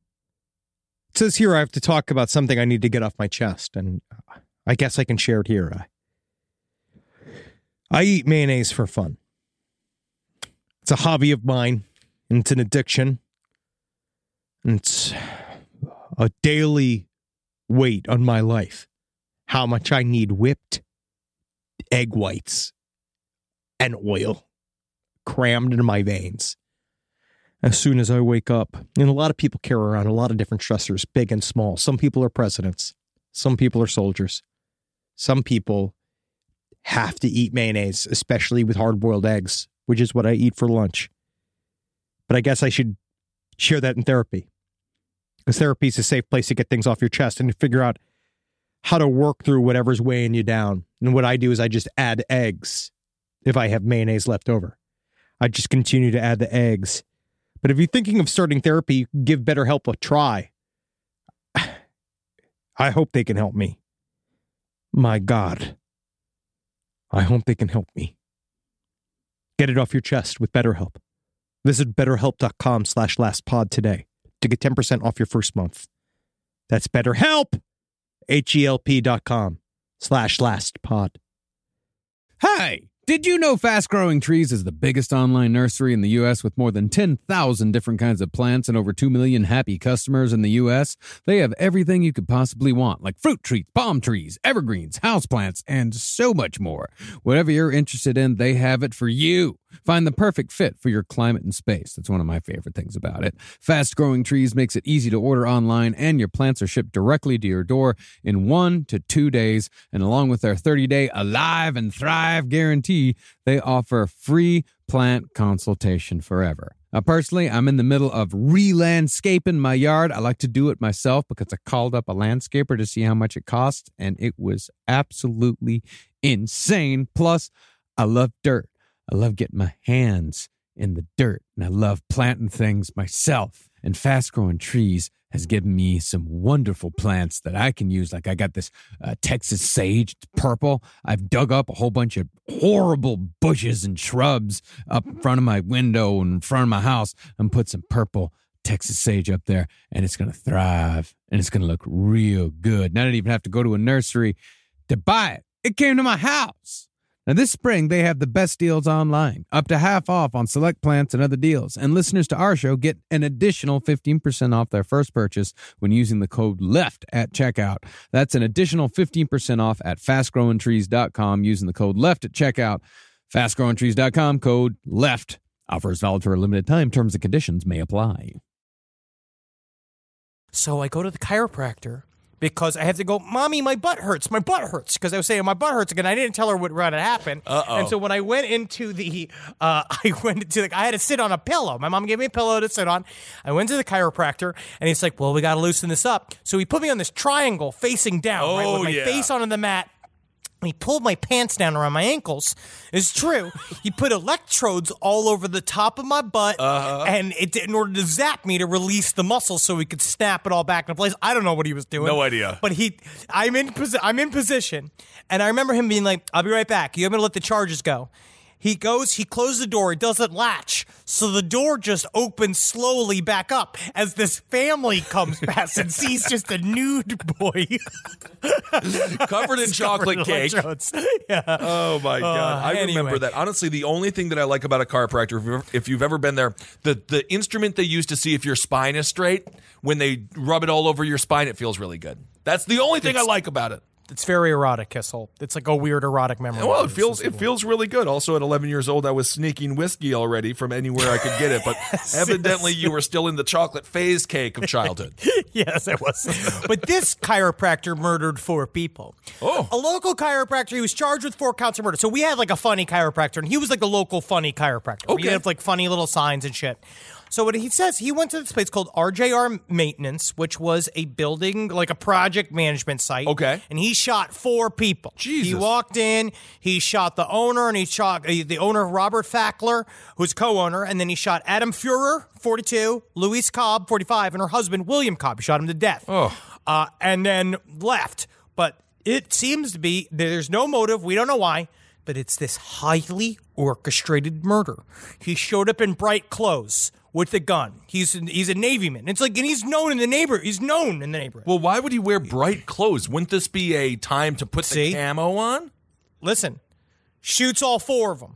says here I have to talk about something I need to get off my chest, and I guess I can share it here. I eat mayonnaise for fun. It's a hobby of mine, and it's an addiction. And it's a daily weight on my life. How much I need whipped egg whites and oil crammed into my veins as soon as I wake up. And a lot of people carry around a lot of different stressors, big and small. Some people are presidents. Some people are soldiers. Some people have to eat mayonnaise, especially with hard-boiled eggs, which is what I eat for lunch. But I guess I should share that in therapy, because therapy is a safe place to get things off your chest and to figure out how to work through whatever's weighing you down. And what I do is I just add eggs if I have mayonnaise left over. I just continue to add the eggs. But if you're thinking of starting therapy, give BetterHelp a try. I hope they can help me. My God. I hope they can help me. Get it off your chest with BetterHelp. Visit betterhelp.com slash lastpod today to get ten percent off your first month. That's BetterHelp, H-E-L-P dot com slash lastpod. Hi! Did you know Fast Growing Trees is the biggest online nursery in the U S with more than ten thousand different kinds of plants and over two million happy customers in the U S? They have everything you could possibly want, like fruit trees, palm trees, evergreens, houseplants, and so much more. Whatever you're interested in, they have it for you. Find the perfect fit for your climate and space. That's one of my favorite things about it. Fast Growing Trees makes it easy to order online, and your plants are shipped directly to your door in one to two days. And along with their thirty-day Alive and Thrive guarantee, they offer free plant consultation forever. Now, personally, I'm in the middle of re-landscaping my yard. I like to do it myself because I called up a landscaper to see how much it cost, and it was absolutely insane. Plus, I love dirt. I love getting my hands in the dirt, and I love planting things myself. And Fast Growing Trees has given me some wonderful plants that I can use. Like I got this uh, Texas sage, it's purple. I've dug up a whole bunch of horrible bushes and shrubs up in front of my window and in front of my house, and put some purple Texas sage up there, and it's going to thrive, and it's going to look real good. And I didn't even have to go to a nursery to buy it. It came to my house. Now, this spring, they have the best deals online, up to half off on select plants and other deals. And listeners to our show get an additional fifteen percent off their first purchase when using the code LEFT at checkout. That's an additional fifteen percent off at fast growing trees dot com using the code LEFT at checkout. fast growing trees dot com, code LEFT. Offers valid for a limited time. Terms and conditions may apply. So I go to the chiropractor because I have to go, Mommy, my butt hurts. My butt hurts. Because I was saying my butt hurts again. I didn't tell her what had happened. Uh-oh. And so when I went into the, uh, I went into the, I had to sit on a pillow. My mom gave me a pillow to sit on. I went to the chiropractor and he's like, well, we got to loosen this up. So he put me on this triangle facing down, Oh, right, with my yeah. face onto the mat. He pulled my pants down around my ankles. It's true. He put electrodes all over the top of my butt, Uh-huh. and it in order to zap me to release the muscle so he could snap it all back into place. I don't know what he was doing. No idea. But he, I'm in, posi- I'm in position, and I remember him being like, "I'll be right back. You're gonna let the charges go." He goes, he closed the door, it doesn't latch. So the door just opens slowly back up as this family comes past and sees just a nude boy. Covered in chocolate Covered in cake. electrodes. Yeah. Oh my God! I anyway. remember that. Honestly, the only thing that I like about a chiropractor, if you've, if you've ever been there, the the instrument they use to see if your spine is straight, when they rub it all over your spine, it feels really good. That's the only thing I like about it. It's very erotic, Kissel. It's like a weird erotic memory. Well, it feels it feels really good. Also, at eleven years old, I was sneaking whiskey already from anywhere I could get it. But evidently, you were still in the chocolate phase cake of childhood. Yes, it was. But this chiropractor murdered four people. Oh. A local chiropractor, he was charged with four counts of murder. So we had like a funny chiropractor, and he was like the local funny chiropractor. We Okay. have like funny little signs and shit. So what he says, he went to this place called R J R Maintenance, which was a building, like a project management site. Okay. And he shot four people. Jesus. He walked in, he shot the owner, and he shot uh, the owner, Robert Fackler, who's co-owner, and then he shot Adam Fuhrer, forty-two, Louise Cobb, forty-five, and her husband, William Cobb. He shot him to death. Oh. Uh, and then left. But it seems to be, there's no motive, we don't know why, but it's this highly orchestrated murder. He showed up in bright clothes with a gun. He's he's a Navy man. It's like, and he's known in the neighborhood. He's known in the neighborhood. Well, why would he wear bright clothes? Wouldn't this be a time to put See? the camo on? Listen, shoots all four of them.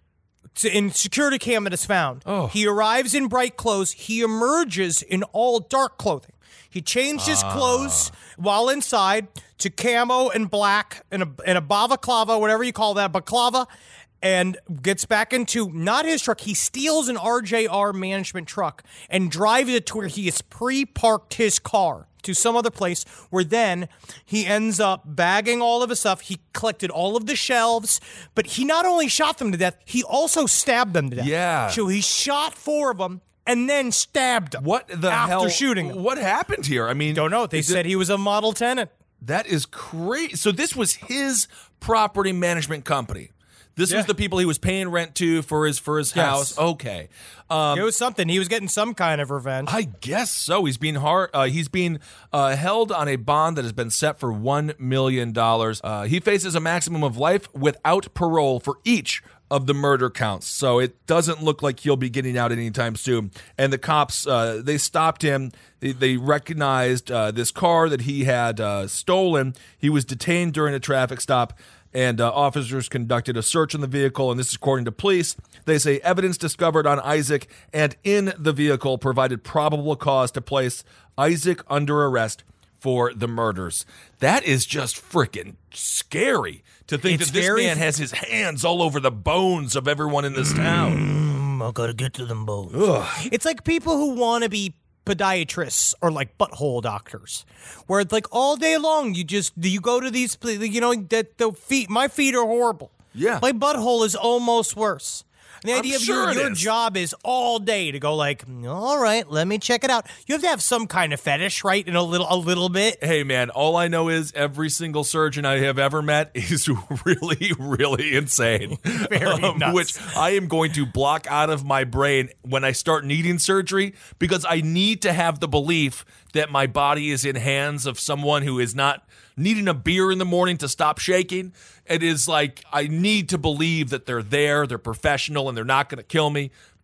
In security cam that is found. Oh. He arrives in bright clothes. He emerges in all dark clothing. He changed his clothes while inside to camo and black and a, and a balaclava, whatever you call that, baklava, and gets back into not his truck. He steals an R J R management truck and drives it to where he has pre-parked his car to some other place, where then he ends up bagging all of his stuff. He collected all of the shelves, but he not only shot them to death, he also stabbed them to death. Yeah. So he shot four of them and then stabbed them. What the after hell? shooting them. What happened here? I mean, Don't know. They is said it- he was a model tenant. that is crazy. So this was his property management company. This Yeah. was the people he was paying rent to for his for his Yes. house. Okay. Um, It was something. He was getting some kind of revenge. I guess so. He's being hard. Uh, he's being uh, held on a bond that has been set for one million dollars. Uh, he faces a maximum of life without parole for each of the murder counts. So it doesn't look like he'll be getting out anytime soon. And the cops, uh, they stopped him. They, they recognized uh, this car that he had uh, stolen. He was detained during a traffic stop. And uh, officers conducted a search in the vehicle, and this is according to police. They say evidence discovered on Isaac and in the vehicle provided probable cause to place Isaac under arrest for the murders. That is just freaking scary to think It's that this very- man has his hands all over the bones of everyone in this town. I gotta get to them both. It's like people who want to be podiatrists or like butthole doctors, where it's like all day long you just you go to these, you know, that the feet. My feet are horrible. Yeah. my butthole is almost worse. And the I'm idea sure of it your, your is. job is all day to go like, all right, let me check it out. You have to have some kind of fetish, right? In a little, a little bit. Hey, man, all I know is every single surgeon I have ever met is really, really insane. Very nuts. Which I am going to block out of my brain when I start needing surgery, because I need to have the belief that my body is in hands of someone who is not needing a beer in the morning to stop shaking. It is like I need to believe that they're there, they're professional, and they're not going to kill me.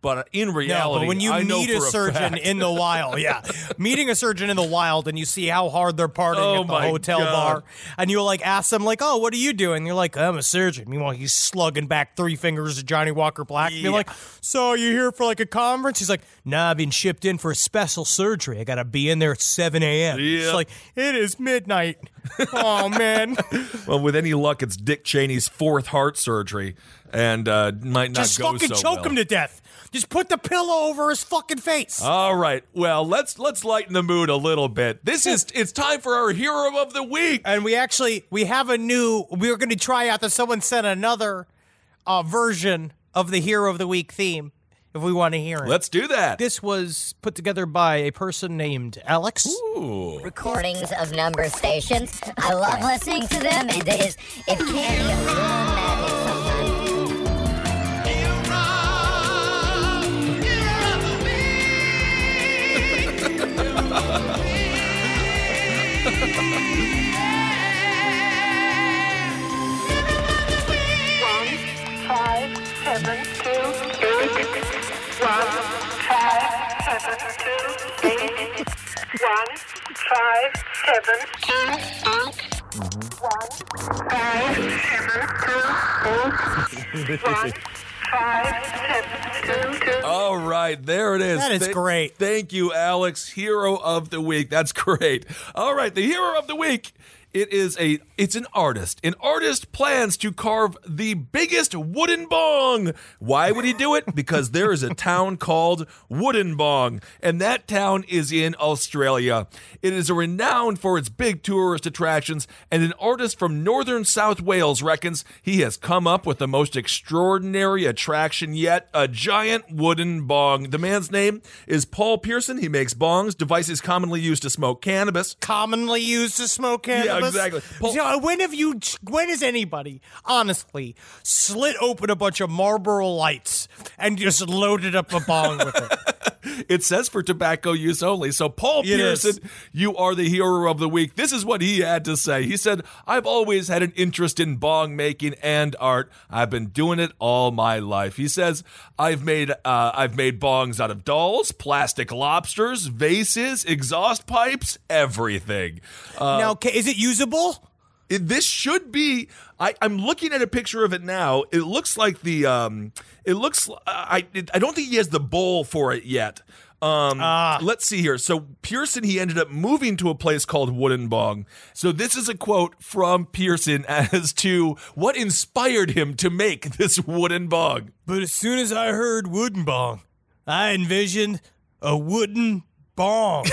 but in No, reality, but when you I know meet a for surgeon fact- in the wild, yeah, meeting a surgeon in the wild, and you see how hard they're partying Oh at the my hotel God. bar, and you like ask them like, "Oh, what are you doing?" And you're like, "I'm a surgeon." Meanwhile, he's slugging back three fingers of Johnny Walker Black. And you're Yeah. like, "So you here for like a conference?" He's like, "Nah, I've been shipped in for a special surgery. I gotta be in there at seven a.m." Yeah. It's like it is midnight. Oh man, Well, with any luck, it's Dick Cheney's fourth heart surgery, and uh, might not just go fucking so choke well. him to death. Just put the pillow over his fucking face. All right. Well, let's let's lighten the mood a little bit. This is it's time for our hero of the week. And we actually we have a new. We were going to try out that someone sent another uh, version of the Hero of the Week theme. If we want to hear it, Let's do that. This was put together by a person named Alex. Ooh. Recordings of number stations. I love listening to them. It is. It can be a little maddening sometimes. All right, there it is. That is Th- great. Thank you, Alex. Hero of the week. That's great. All right, the hero of the week. It is a. It's an artist. An artist plans to carve the biggest wooden bong. Why would he do it? Because there is a town called Wollongong, and that town is in Australia. It is renowned for its big tourist attractions, and an artist from northern South Wales reckons he has come up with the most extraordinary attraction yet: a giant wooden bong. The man's name is Paul Pearson. He makes bongs, devices commonly used to smoke cannabis. Commonly used to smoke cannabis. Yeah, exactly. Paul- You know, when have you? When has anybody, honestly, slit open a bunch of Marlboro Lights and just loaded up a bong with it? It says for tobacco use only. So, Paul It Pearson, is. you are the hero of the week. This is what he had to say. He said, I've always had an interest in bong making and art. I've been doing it all my life. He says, I've made uh, I've made bongs out of dolls, plastic lobsters, vases, exhaust pipes, everything. Uh, Now, ca- is it usable? It, this should be. I, I'm looking at a picture of it now. It looks like the. Um, it looks. I. It, I don't think he has the bowl for it yet. Um, Ah. Let's see here. So Pearson, he ended up moving to a place called Wollongong. So this is a quote from Pearson as to what inspired him to make this wooden bong. But as soon as I heard wooden bong, I envisioned a wooden bong.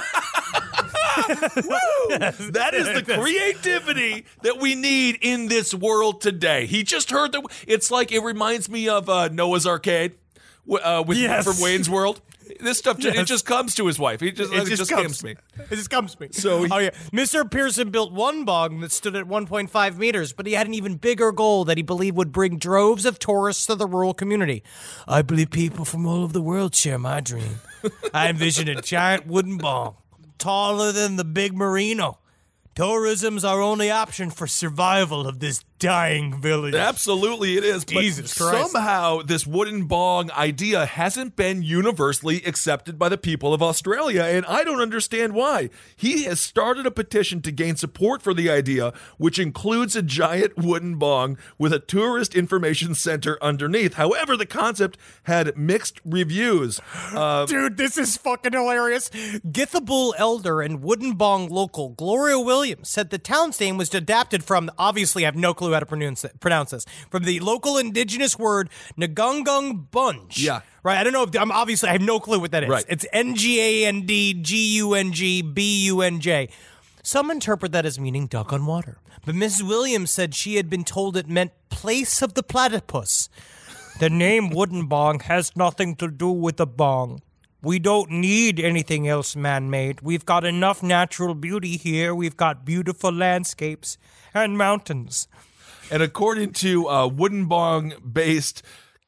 That is the creativity that we need in this world today. He just heard the. It's like it reminds me of uh, Noah's Arcade w- uh, with Yes. from Wayne's World. This stuff ju- it Yes. just comes to his wife. He just it, just, comes to me. It just comes to me. So he- oh yeah, Mister Pearson built one bong that stood at one point five meters, but he had an even bigger goal that he believed would bring droves of tourists to the rural community. I believe people from all over the world share my dream. I envision a giant wooden bong, taller than the big Merino. Tourism's our only option for survival of this dying village. Absolutely, it is. But Jesus Christ. somehow, this wooden bong idea hasn't been universally accepted by the people of Australia, and I don't understand why. He has started a petition to gain support for the idea, which includes a giant wooden bong with a tourist information center underneath. However, the concept had mixed reviews. Uh, Dude, this is fucking hilarious. Githabull Elder and Wooden Bong local Gloria Williams said the town's name was adapted from, obviously I have no clue how to pronounce, it, pronounce this, from the local indigenous word Ngungung Bunj. Yeah. Right, I don't know if, I'm obviously, I have no clue what that is. Right. It's N G A N D G U N G B U N J. Some interpret that as meaning duck on water. But Missus Williams said she had been told it meant place of the platypus. The name Wooden Bong has nothing to do with the bong. We don't need anything else man-made. We've got enough natural beauty here. We've got beautiful landscapes and mountains. And according to uh, Wooden Bong-based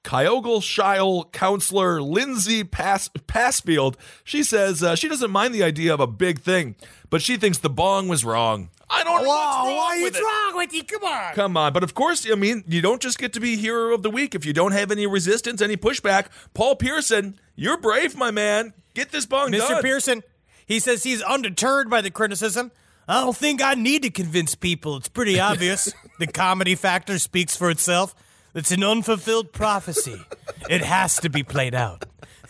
Kyogle-Shile counselor Lindsay Pass- Passfield. She says uh, she doesn't mind the idea of a big thing, but she thinks the bong was wrong. I don't know what's wrong why with it's it. wrong with you? Come on. Come on. But of course, I mean, you don't just get to be hero of the week if you don't have any resistance, any pushback. Paul Pearson, you're brave, my man. Get this bong Mister done. Pearson, he says he's undeterred by the criticism. I don't think I need to convince people. It's pretty obvious. The comedy factor speaks for itself. It's an unfulfilled prophecy. It has to be played out.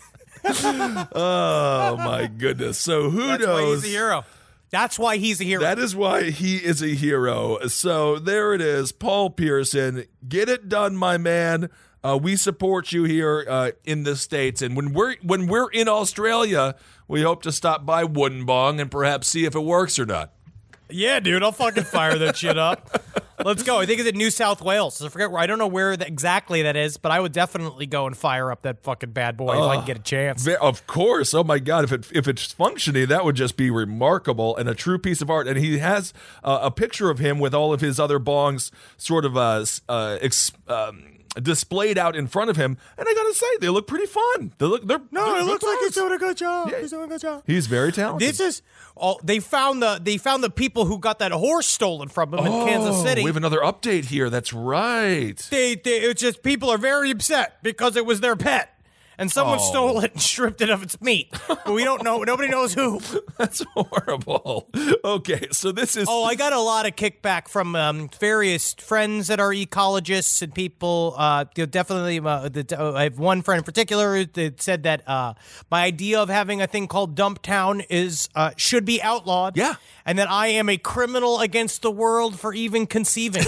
Oh, my goodness. So who That's knows? why he's a hero. That's why he's a hero. That is why he is a hero. So there it is. Paul Pearson, get it done, my man. Uh, we support you here uh, in the States. And when we're when we're in Australia, we hope to stop by Wooden Bong and perhaps see if it works or not. Yeah, dude, I'll fucking fire that shit up. Let's go. I think it's in New South Wales. I forget where. I don't know where that exactly that is, but I would definitely go and fire up that fucking bad boy Uh, if I can get a chance. Of course. Oh my God. If it if it's functioning, that would just be remarkable and a true piece of art. And he has uh, a picture of him with all of his other bongs sort of uh, uh, ex, um, displayed out in front of him. And I gotta say, they look pretty fun. They look. They're No, they're it good looks like bongs. he's doing a good job. Yeah. He's doing a good job. He's very talented. This is oh, they found the they found the people who got that horse stolen from him in Kansas City. We have another update here. That's right. They, they it's just people are very upset because it was their pet. And someone Oh. stole it and stripped it of its meat. But we don't know. Nobody knows who. That's horrible. Okay, so this is. Oh, I got a lot of kickback from um, various friends that are ecologists and people. Uh, you know, definitely, uh, the, uh, I have one friend in particular that said that uh, my idea of having a thing called Dump Town is uh, should be outlawed. Yeah. And that I am a criminal against the world for even conceiving.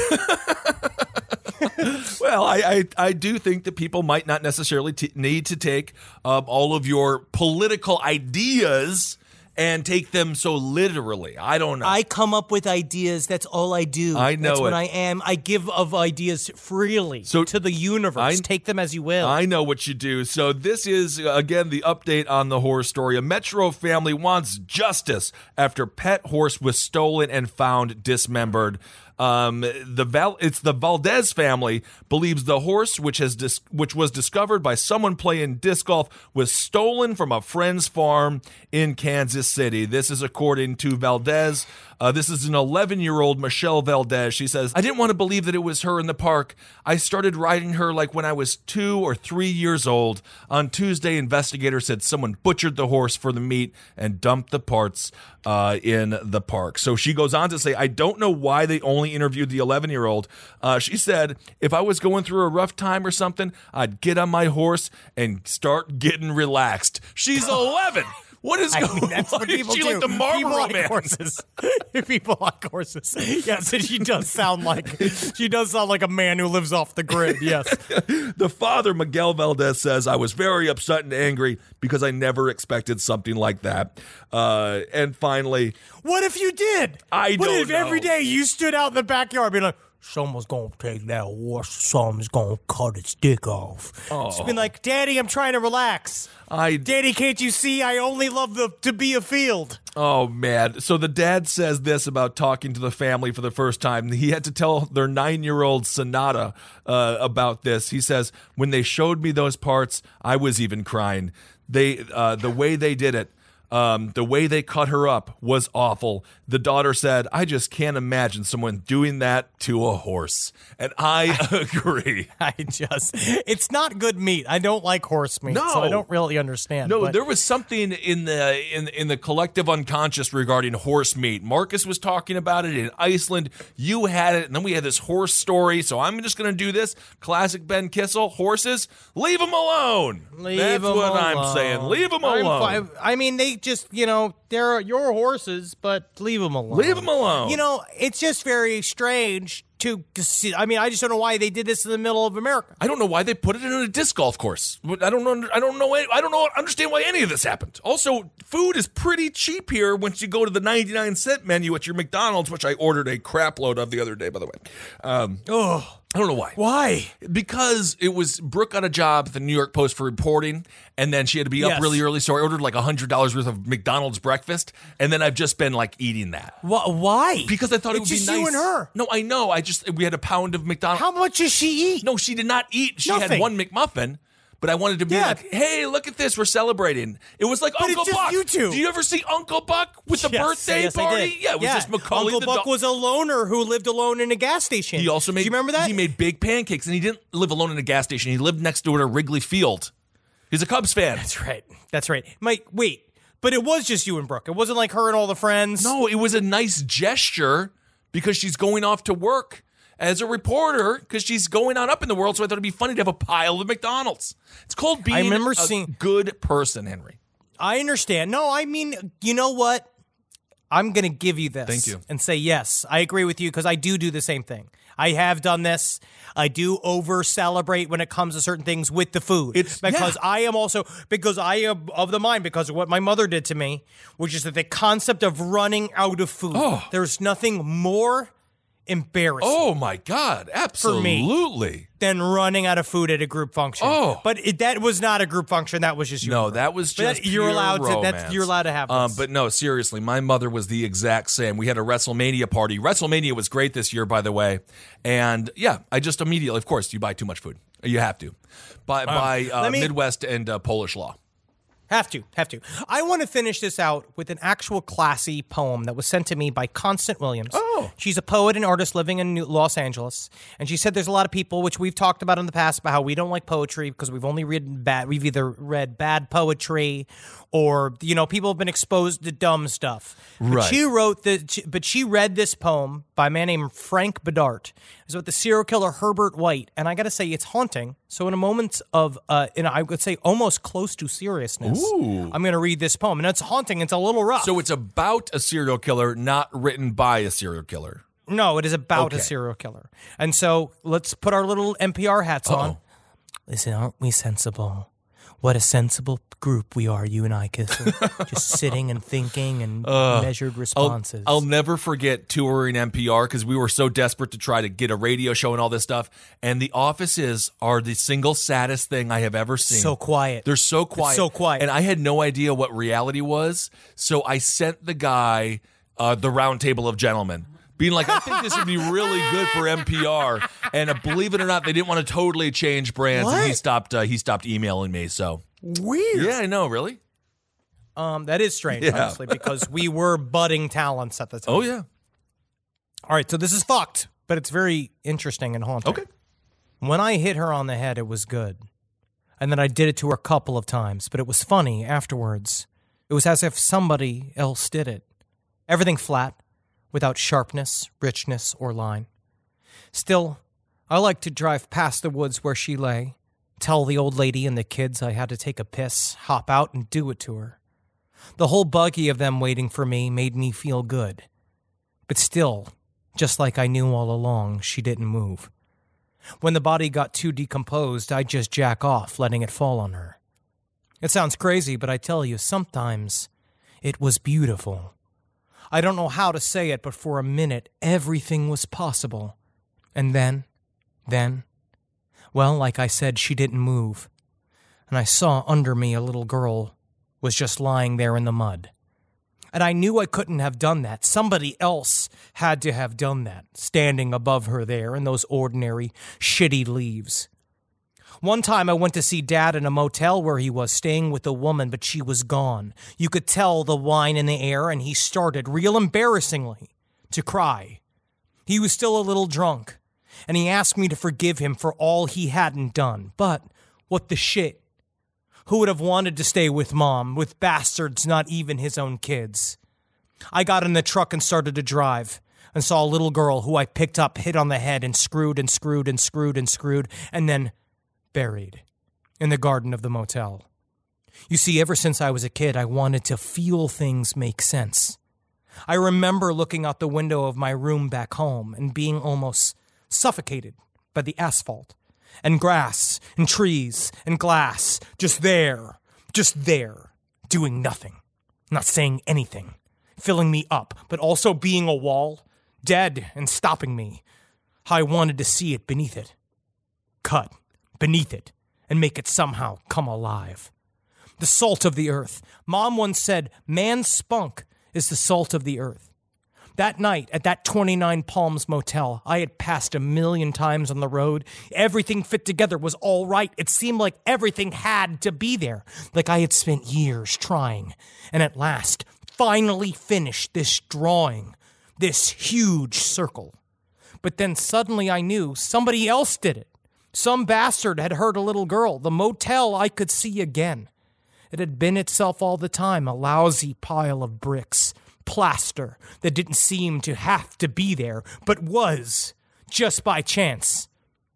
Well, I, I I do think that people might not necessarily t- need to take um, all of your political ideas and take them so literally. I don't know. I come up with ideas. That's all I do. I know That's what it. I am. I give of ideas freely So- to the universe. I- Take them as you will. I know what you do. So this is, uh, again, the update on the horse story. A Metro family wants justice after pet horse was stolen and found dismembered. Um, the Val- it's the Valdez family believes the horse, which has dis- which was discovered by someone playing disc golf, was stolen from a friend's farm in Kansas City. This is according to Valdez. Uh, this is an eleven-year-old Michelle Valdez. She says, "I didn't want to believe that it was her in the park. I started riding her like when I was two or three years old. On Tuesday, investigators said someone butchered the horse for the meat and dumped the parts uh, in the park." So she goes on to say, "I don't know why they only interviewed the eleven-year-old. Uh, she said, if I was going through a rough time or something, I'd get on my horse and start getting relaxed." She's eleven. What is I going mean, that's on? what people she do. like the Marlboro people like Man. horses. People like horses. Yes, and she does sound like she does sound like a man who lives off the grid. Yes. The father, Miguel Valdez, says, "I was very upset and angry because I never expected something like that." Uh, and finally, What if you did? I what don't if know. every day you stood out in the backyard being like, someone's gonna take that horse, someone's gonna cut its dick off. Oh. Just been like, Daddy, I'm trying to relax. I Daddy, can't you see I only love the to be a field? Oh, man. So the dad says this about talking to the family for the first time. He had to tell their nine-year-old Sonata uh, about this. He says, "When they showed me those parts, I was even crying. They, uh, the way they did it, um, the way they cut her up was awful." The daughter said, "I just can't imagine someone doing that to a horse." And I agree. I just, it's not good meat. I don't like horse meat, No. so I don't really understand. No, but there was something in the in in the collective unconscious regarding horse meat. Marcus was talking about it in Iceland. You had it, and then we had this horse story. So I'm just going to do this. Classic Ben Kissel. Horses, leave them alone. Leave That's 'em what I'm alone. saying. Leave them I'm alone. fi- I mean, they just, you know, they're your horses, but leave them alone. Leave them alone. You know, it's just very strange to see. I mean, I just don't know why they did this in the middle of America. I don't know why they put it in a disc golf course. I don't know. I don't know. I don't know. Understand why any of this happened. Also, food is pretty cheap here once you go to the ninety-nine cent menu at your McDonald's, which I ordered a crap load of the other day, by the way. Um, Oh, I don't know why. Why? Because it was Brooke got a job at the New York Post for reporting, and then she had to be up Yes. really early, so I ordered like one hundred dollars worth of McDonald's breakfast, and then I've just been like eating that. Wh- Why? Because I thought it's it would just be nice. you and her. No, I know. I just, we had a pound of McDonald's. How much does she eat? No, she did not eat. She had Nothing. one McMuffin. But I wanted to be Yeah. like, hey, look at this. We're celebrating. It was like But Uncle it's just Buck. you two. Do you ever see Uncle Buck with the Yes, birthday yes, I party? did. Yeah, it was just Macaulay Uncle the Buck dog. was a loner who lived alone in a gas station. He also made. Do you remember that? He made big pancakes, and he didn't live alone in a gas station. He lived next door to Wrigley Field. He's a Cubs fan. That's right. That's right. Mike, wait. But it was just you and Brooke. It wasn't like her and all the friends. No, it was a nice gesture because she's going off to work as a reporter because she's going on up in the world. So I thought it'd be funny to have a pile of McDonald's. It's called being I remember a seeing- good person, Henry. I understand. No, I mean, you know what? I'm going to give you this. Thank you. And say, yes, I agree with you because I do do the same thing. I have done this. I do over celebrate when it comes to certain things with the food. It's- because yeah. I am also, because I am of the mind, because of what my mother did to me, which is that the concept of running out of food. Oh. There's nothing more embarrassing. Oh my God! Absolutely. Than running out of food at a group function. Oh. But it, that was not a group function. That was just you. No, that was But just that- you're pure allowed to. romance. That's you're allowed to have this. Um, but no, seriously, my mother was the exact same. We had a WrestleMania party. WrestleMania was great this year, by the way. And yeah, I just immediately, of course, you buy too much food. You have to. By by uh, let me- Midwest and uh, Polish law. Have to, have to. I want to finish this out with an actual classy poem that was sent to me by Constance Williams. Oh. She's a poet and artist living in New- Los Angeles. And she said there's a lot of people, which we've talked about in the past, about how we don't like poetry because we've only read bad, we've either read bad poetry or, you know, people have been exposed to dumb stuff. But Right. she wrote the, but she read this poem by a man named Frank Bedart. It's about the serial killer Herbert White. And I got to say, it's haunting. So in a moment of, uh, in I would say almost close to seriousness, Ooh. I'm going to read this poem. And it's haunting. It's a little rough. So it's about a serial killer, not written by a serial killer. No, it is about Okay. a serial killer. And so let's put our little N P R hats on. Uh-oh. Listen, aren't we sensible? What a sensible group we are, you and I, Kissel. Just sitting and thinking and measured I'll, responses. I'll never forget touring N P R because we were so desperate to try to get a radio show and all this stuff. And the offices are the single saddest thing I have ever seen. So quiet. They're so quiet. so quiet. And I had no idea what reality was. So I sent the guy uh, the Round Table of Gentlemen, being like, I think this would be really good for N P R. And uh, believe it or not, they didn't want to totally change brands. And he What? stopped. Uh, he stopped emailing me. So Weird. yeah, I know. Really? Um, that is strange, Yeah. honestly, because we were budding talents at the time. Oh yeah. All right, so this is fucked, but it's very interesting and haunting. Okay. When I hit her on the head, it was good. And then I did it to her a couple of times, but it was funny afterwards. It was as if somebody else did it. Everything flat, without sharpness, richness, or line. Still, I like to drive past the woods where she lay, tell the old lady and the kids I had to take a piss, hop out and do it to her. The whole buggy of them waiting for me made me feel good. But still, just like I knew all along, she didn't move. When the body got too decomposed, I'd just jack off, letting it fall on her. It sounds crazy, but I tell you, sometimes it was beautiful. I don't know how to say it, but for a minute, everything was possible. And then, then, well, like I said, she didn't move. And I saw under me a little girl was just lying there in the mud. And I knew I couldn't have done that. Somebody else had to have done that, standing above her there in those ordinary, shitty leaves. One time I went to see Dad in a motel where he was staying with a woman, but she was gone. You could tell the wine in the air, and he started, real embarrassingly, to cry. He was still a little drunk, and he asked me to forgive him for all he hadn't done. But what the shit? Who would have wanted to stay with Mom, with bastards not even his own kids? I got in the truck and started to drive, and saw a little girl who I picked up, hit on the head, and screwed and screwed and screwed and screwed, and then buried in the garden of the motel. You see, ever since I was a kid, I wanted to feel things make sense. I remember looking out the window of my room back home and being almost suffocated by the asphalt and grass and trees and glass, just there, just there, doing nothing, not saying anything, filling me up, but also being a wall, dead and stopping me. how I wanted to see it beneath it. Cut beneath it and make it somehow come alive. The salt of the earth. Mom once said, man's spunk is the salt of the earth. That night at that twenty-nine Palms motel, I had passed a million times on the road. Everything fit together, was all right. It seemed like everything had to be there, like I had spent years trying. And at last, finally finished this drawing, this huge circle. But then suddenly I knew somebody else did it. Some bastard had hurt a little girl. The motel I could see again. It had been itself all the time, a lousy pile of bricks. Plaster that didn't seem to have to be there, but was, just by chance.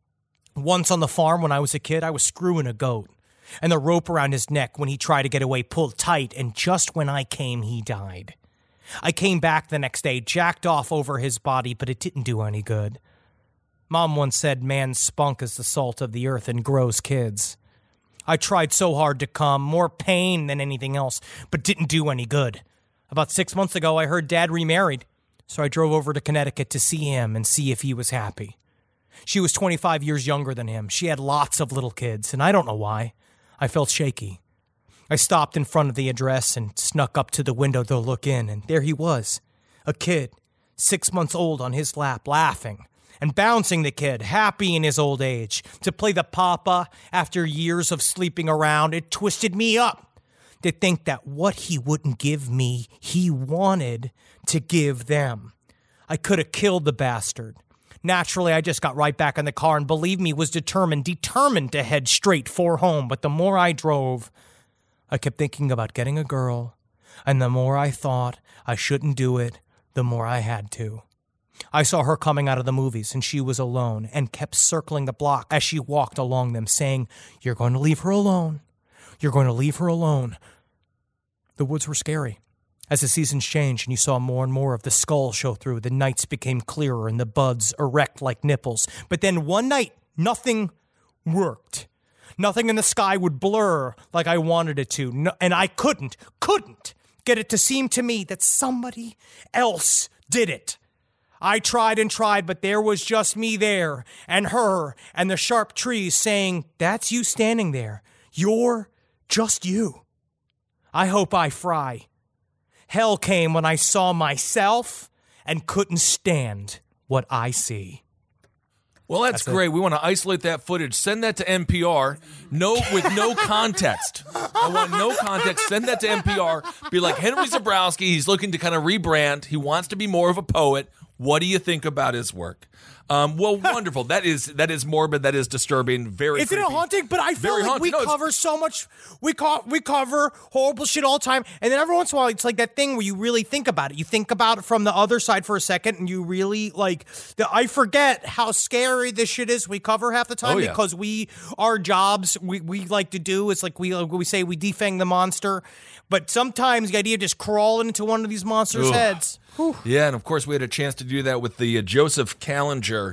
Once on the farm when I was a kid, I was screwing a goat, and the rope around his neck when he tried to get away pulled tight, and just when I came, he died. I came back the next day, jacked off over his body, but it didn't do any good. Mom once said man's spunk is the salt of the earth and grows kids. I tried so hard to come, more pain than anything else, but didn't do any good. About six months ago, I heard Dad remarried, so I drove over to Connecticut to see him and see if he was happy. She was twenty-five years younger than him. She had lots of little kids, and I don't know why. I felt shaky. I stopped in front of the address and snuck up to the window to look in, and there he was, a kid, six months old on his lap, laughing and bouncing the kid, happy in his old age. To play the papa after years of sleeping around, it twisted me up. To think that what he wouldn't give me, he wanted to give them. I could have killed the bastard. Naturally, I just got right back in the car and, believe me, was determined, determined to head straight for home. But the more I drove, I kept thinking about getting a girl. And the more I thought I shouldn't do it, the more I had to. I saw her coming out of the movies, and she was alone, and kept circling the block as she walked along them, saying, "You're going to leave her alone. You're going to leave her alone." The woods were scary. As the seasons changed and you saw more and more of the skull show through, the nights became clearer and the buds erect like nipples. But then one night, nothing worked. Nothing in the sky would blur like I wanted it to. No, and I couldn't, couldn't get it to seem to me that somebody else did it. I tried and tried, but there was just me there and her and the sharp trees saying, "That's you standing there. You're just you." I hope I fry. Hell came when I saw myself and couldn't stand what I see. Well, that's, that's great. It. We want to isolate that footage. Send that to N P R. No, with no context. I want no context. Send that to N P R. Be like, Henry Zebrowski, he's looking to kind of rebrand. He wants to be more of a poet. What do you think about his work? Um, well, wonderful. That is that is morbid. That is disturbing. Very. Isn't creepy. it haunting? But I feel Very like we no, cover so much. We co- we cover horrible shit all the time, and then every once in a while, it's like that thing where you really think about it. You think about it from the other side for a second, and you really like. The, I forget how scary this shit is. We cover half the time oh, yeah. because we our jobs we, we like to do is like we we say we defang the monster, but sometimes the idea of just crawling into one of these monsters' Ugh. heads. Whew. Yeah, and of course we had a chance to do that with the uh, Joseph Callinger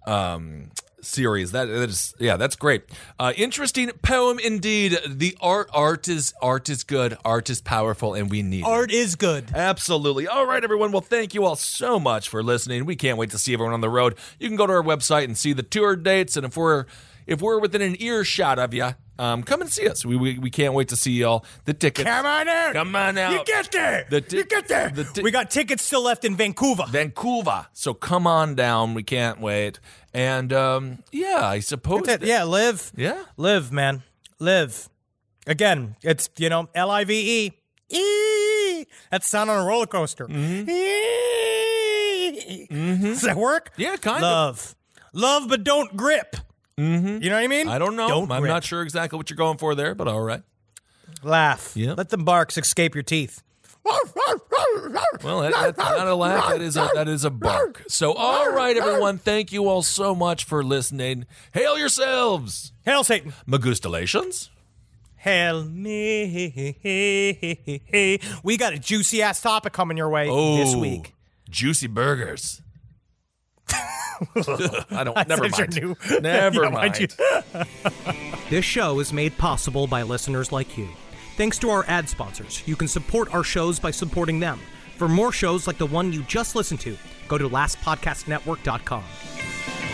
um series. That, that is yeah that's great. Uh interesting poem indeed. The art art is art is good, art is powerful, and we need art it. is good. Absolutely. All right, everyone, well, thank you all so much for listening. We can't wait to see everyone on the road. You can go to our website and see the tour dates, and if we're if we're within an earshot of you, um come and see us. We we, we can't wait to see y'all. The tickets, come on out come on out you get there the ti- you get there the ti- we got tickets still left in Vancouver Vancouver so come on down. We can't wait. And um yeah I suppose that, yeah live yeah live man live again. It's, you know, L I V E E that's sound on a roller coaster. Mm-hmm. E- Mm-hmm. Does that work? Yeah, kind love. of Love but don't grip. Mm-hmm. You know what I mean? I don't know. Don't I'm grip. not sure exactly what you're going for there, but all right. Laugh. Yeah. Let the barks escape your teeth. Well, that, that's not a laugh. That is a, that is a bark. So, all right, everyone. Thank you all so much for listening. Hail yourselves. Hail Satan. Magustalations. Hail me. We got a juicy ass topic coming your way oh, this week. Juicy burgers. I don't. I Never mind. New, never yeah, mind. This show is made possible by listeners like you. Thanks to our ad sponsors, you can support our shows by supporting them. For more shows like the one you just listened to, go to last podcast network dot com.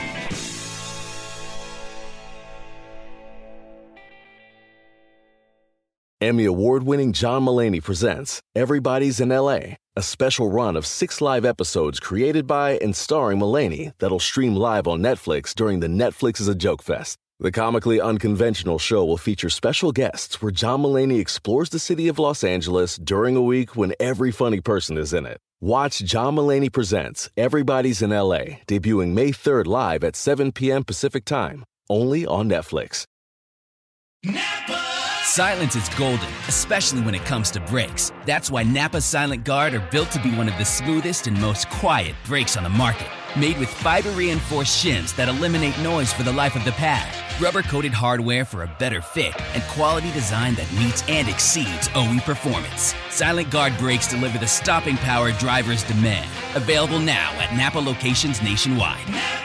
Emmy award-winning John Mulaney presents Everybody's in L A, a special run of six live episodes created by and starring Mulaney that'll stream live on Netflix during the Netflix is a Joke Fest. The comically unconventional show will feature special guests where John Mulaney explores the city of Los Angeles during a week when every funny person is in it. Watch John Mulaney Presents Everybody's in L A, debuting May third live at seven p.m. Pacific Time, only on Netflix. Silence is golden, especially when it comes to brakes. That's why Napa Silent Guard are built to be one of the smoothest and most quiet brakes on the market. Made with fiber-reinforced shims that eliminate noise for the life of the pad, rubber-coated hardware for a better fit, and quality design that meets and exceeds O E performance. Silent Guard brakes deliver the stopping power drivers demand. Available now at Napa locations nationwide.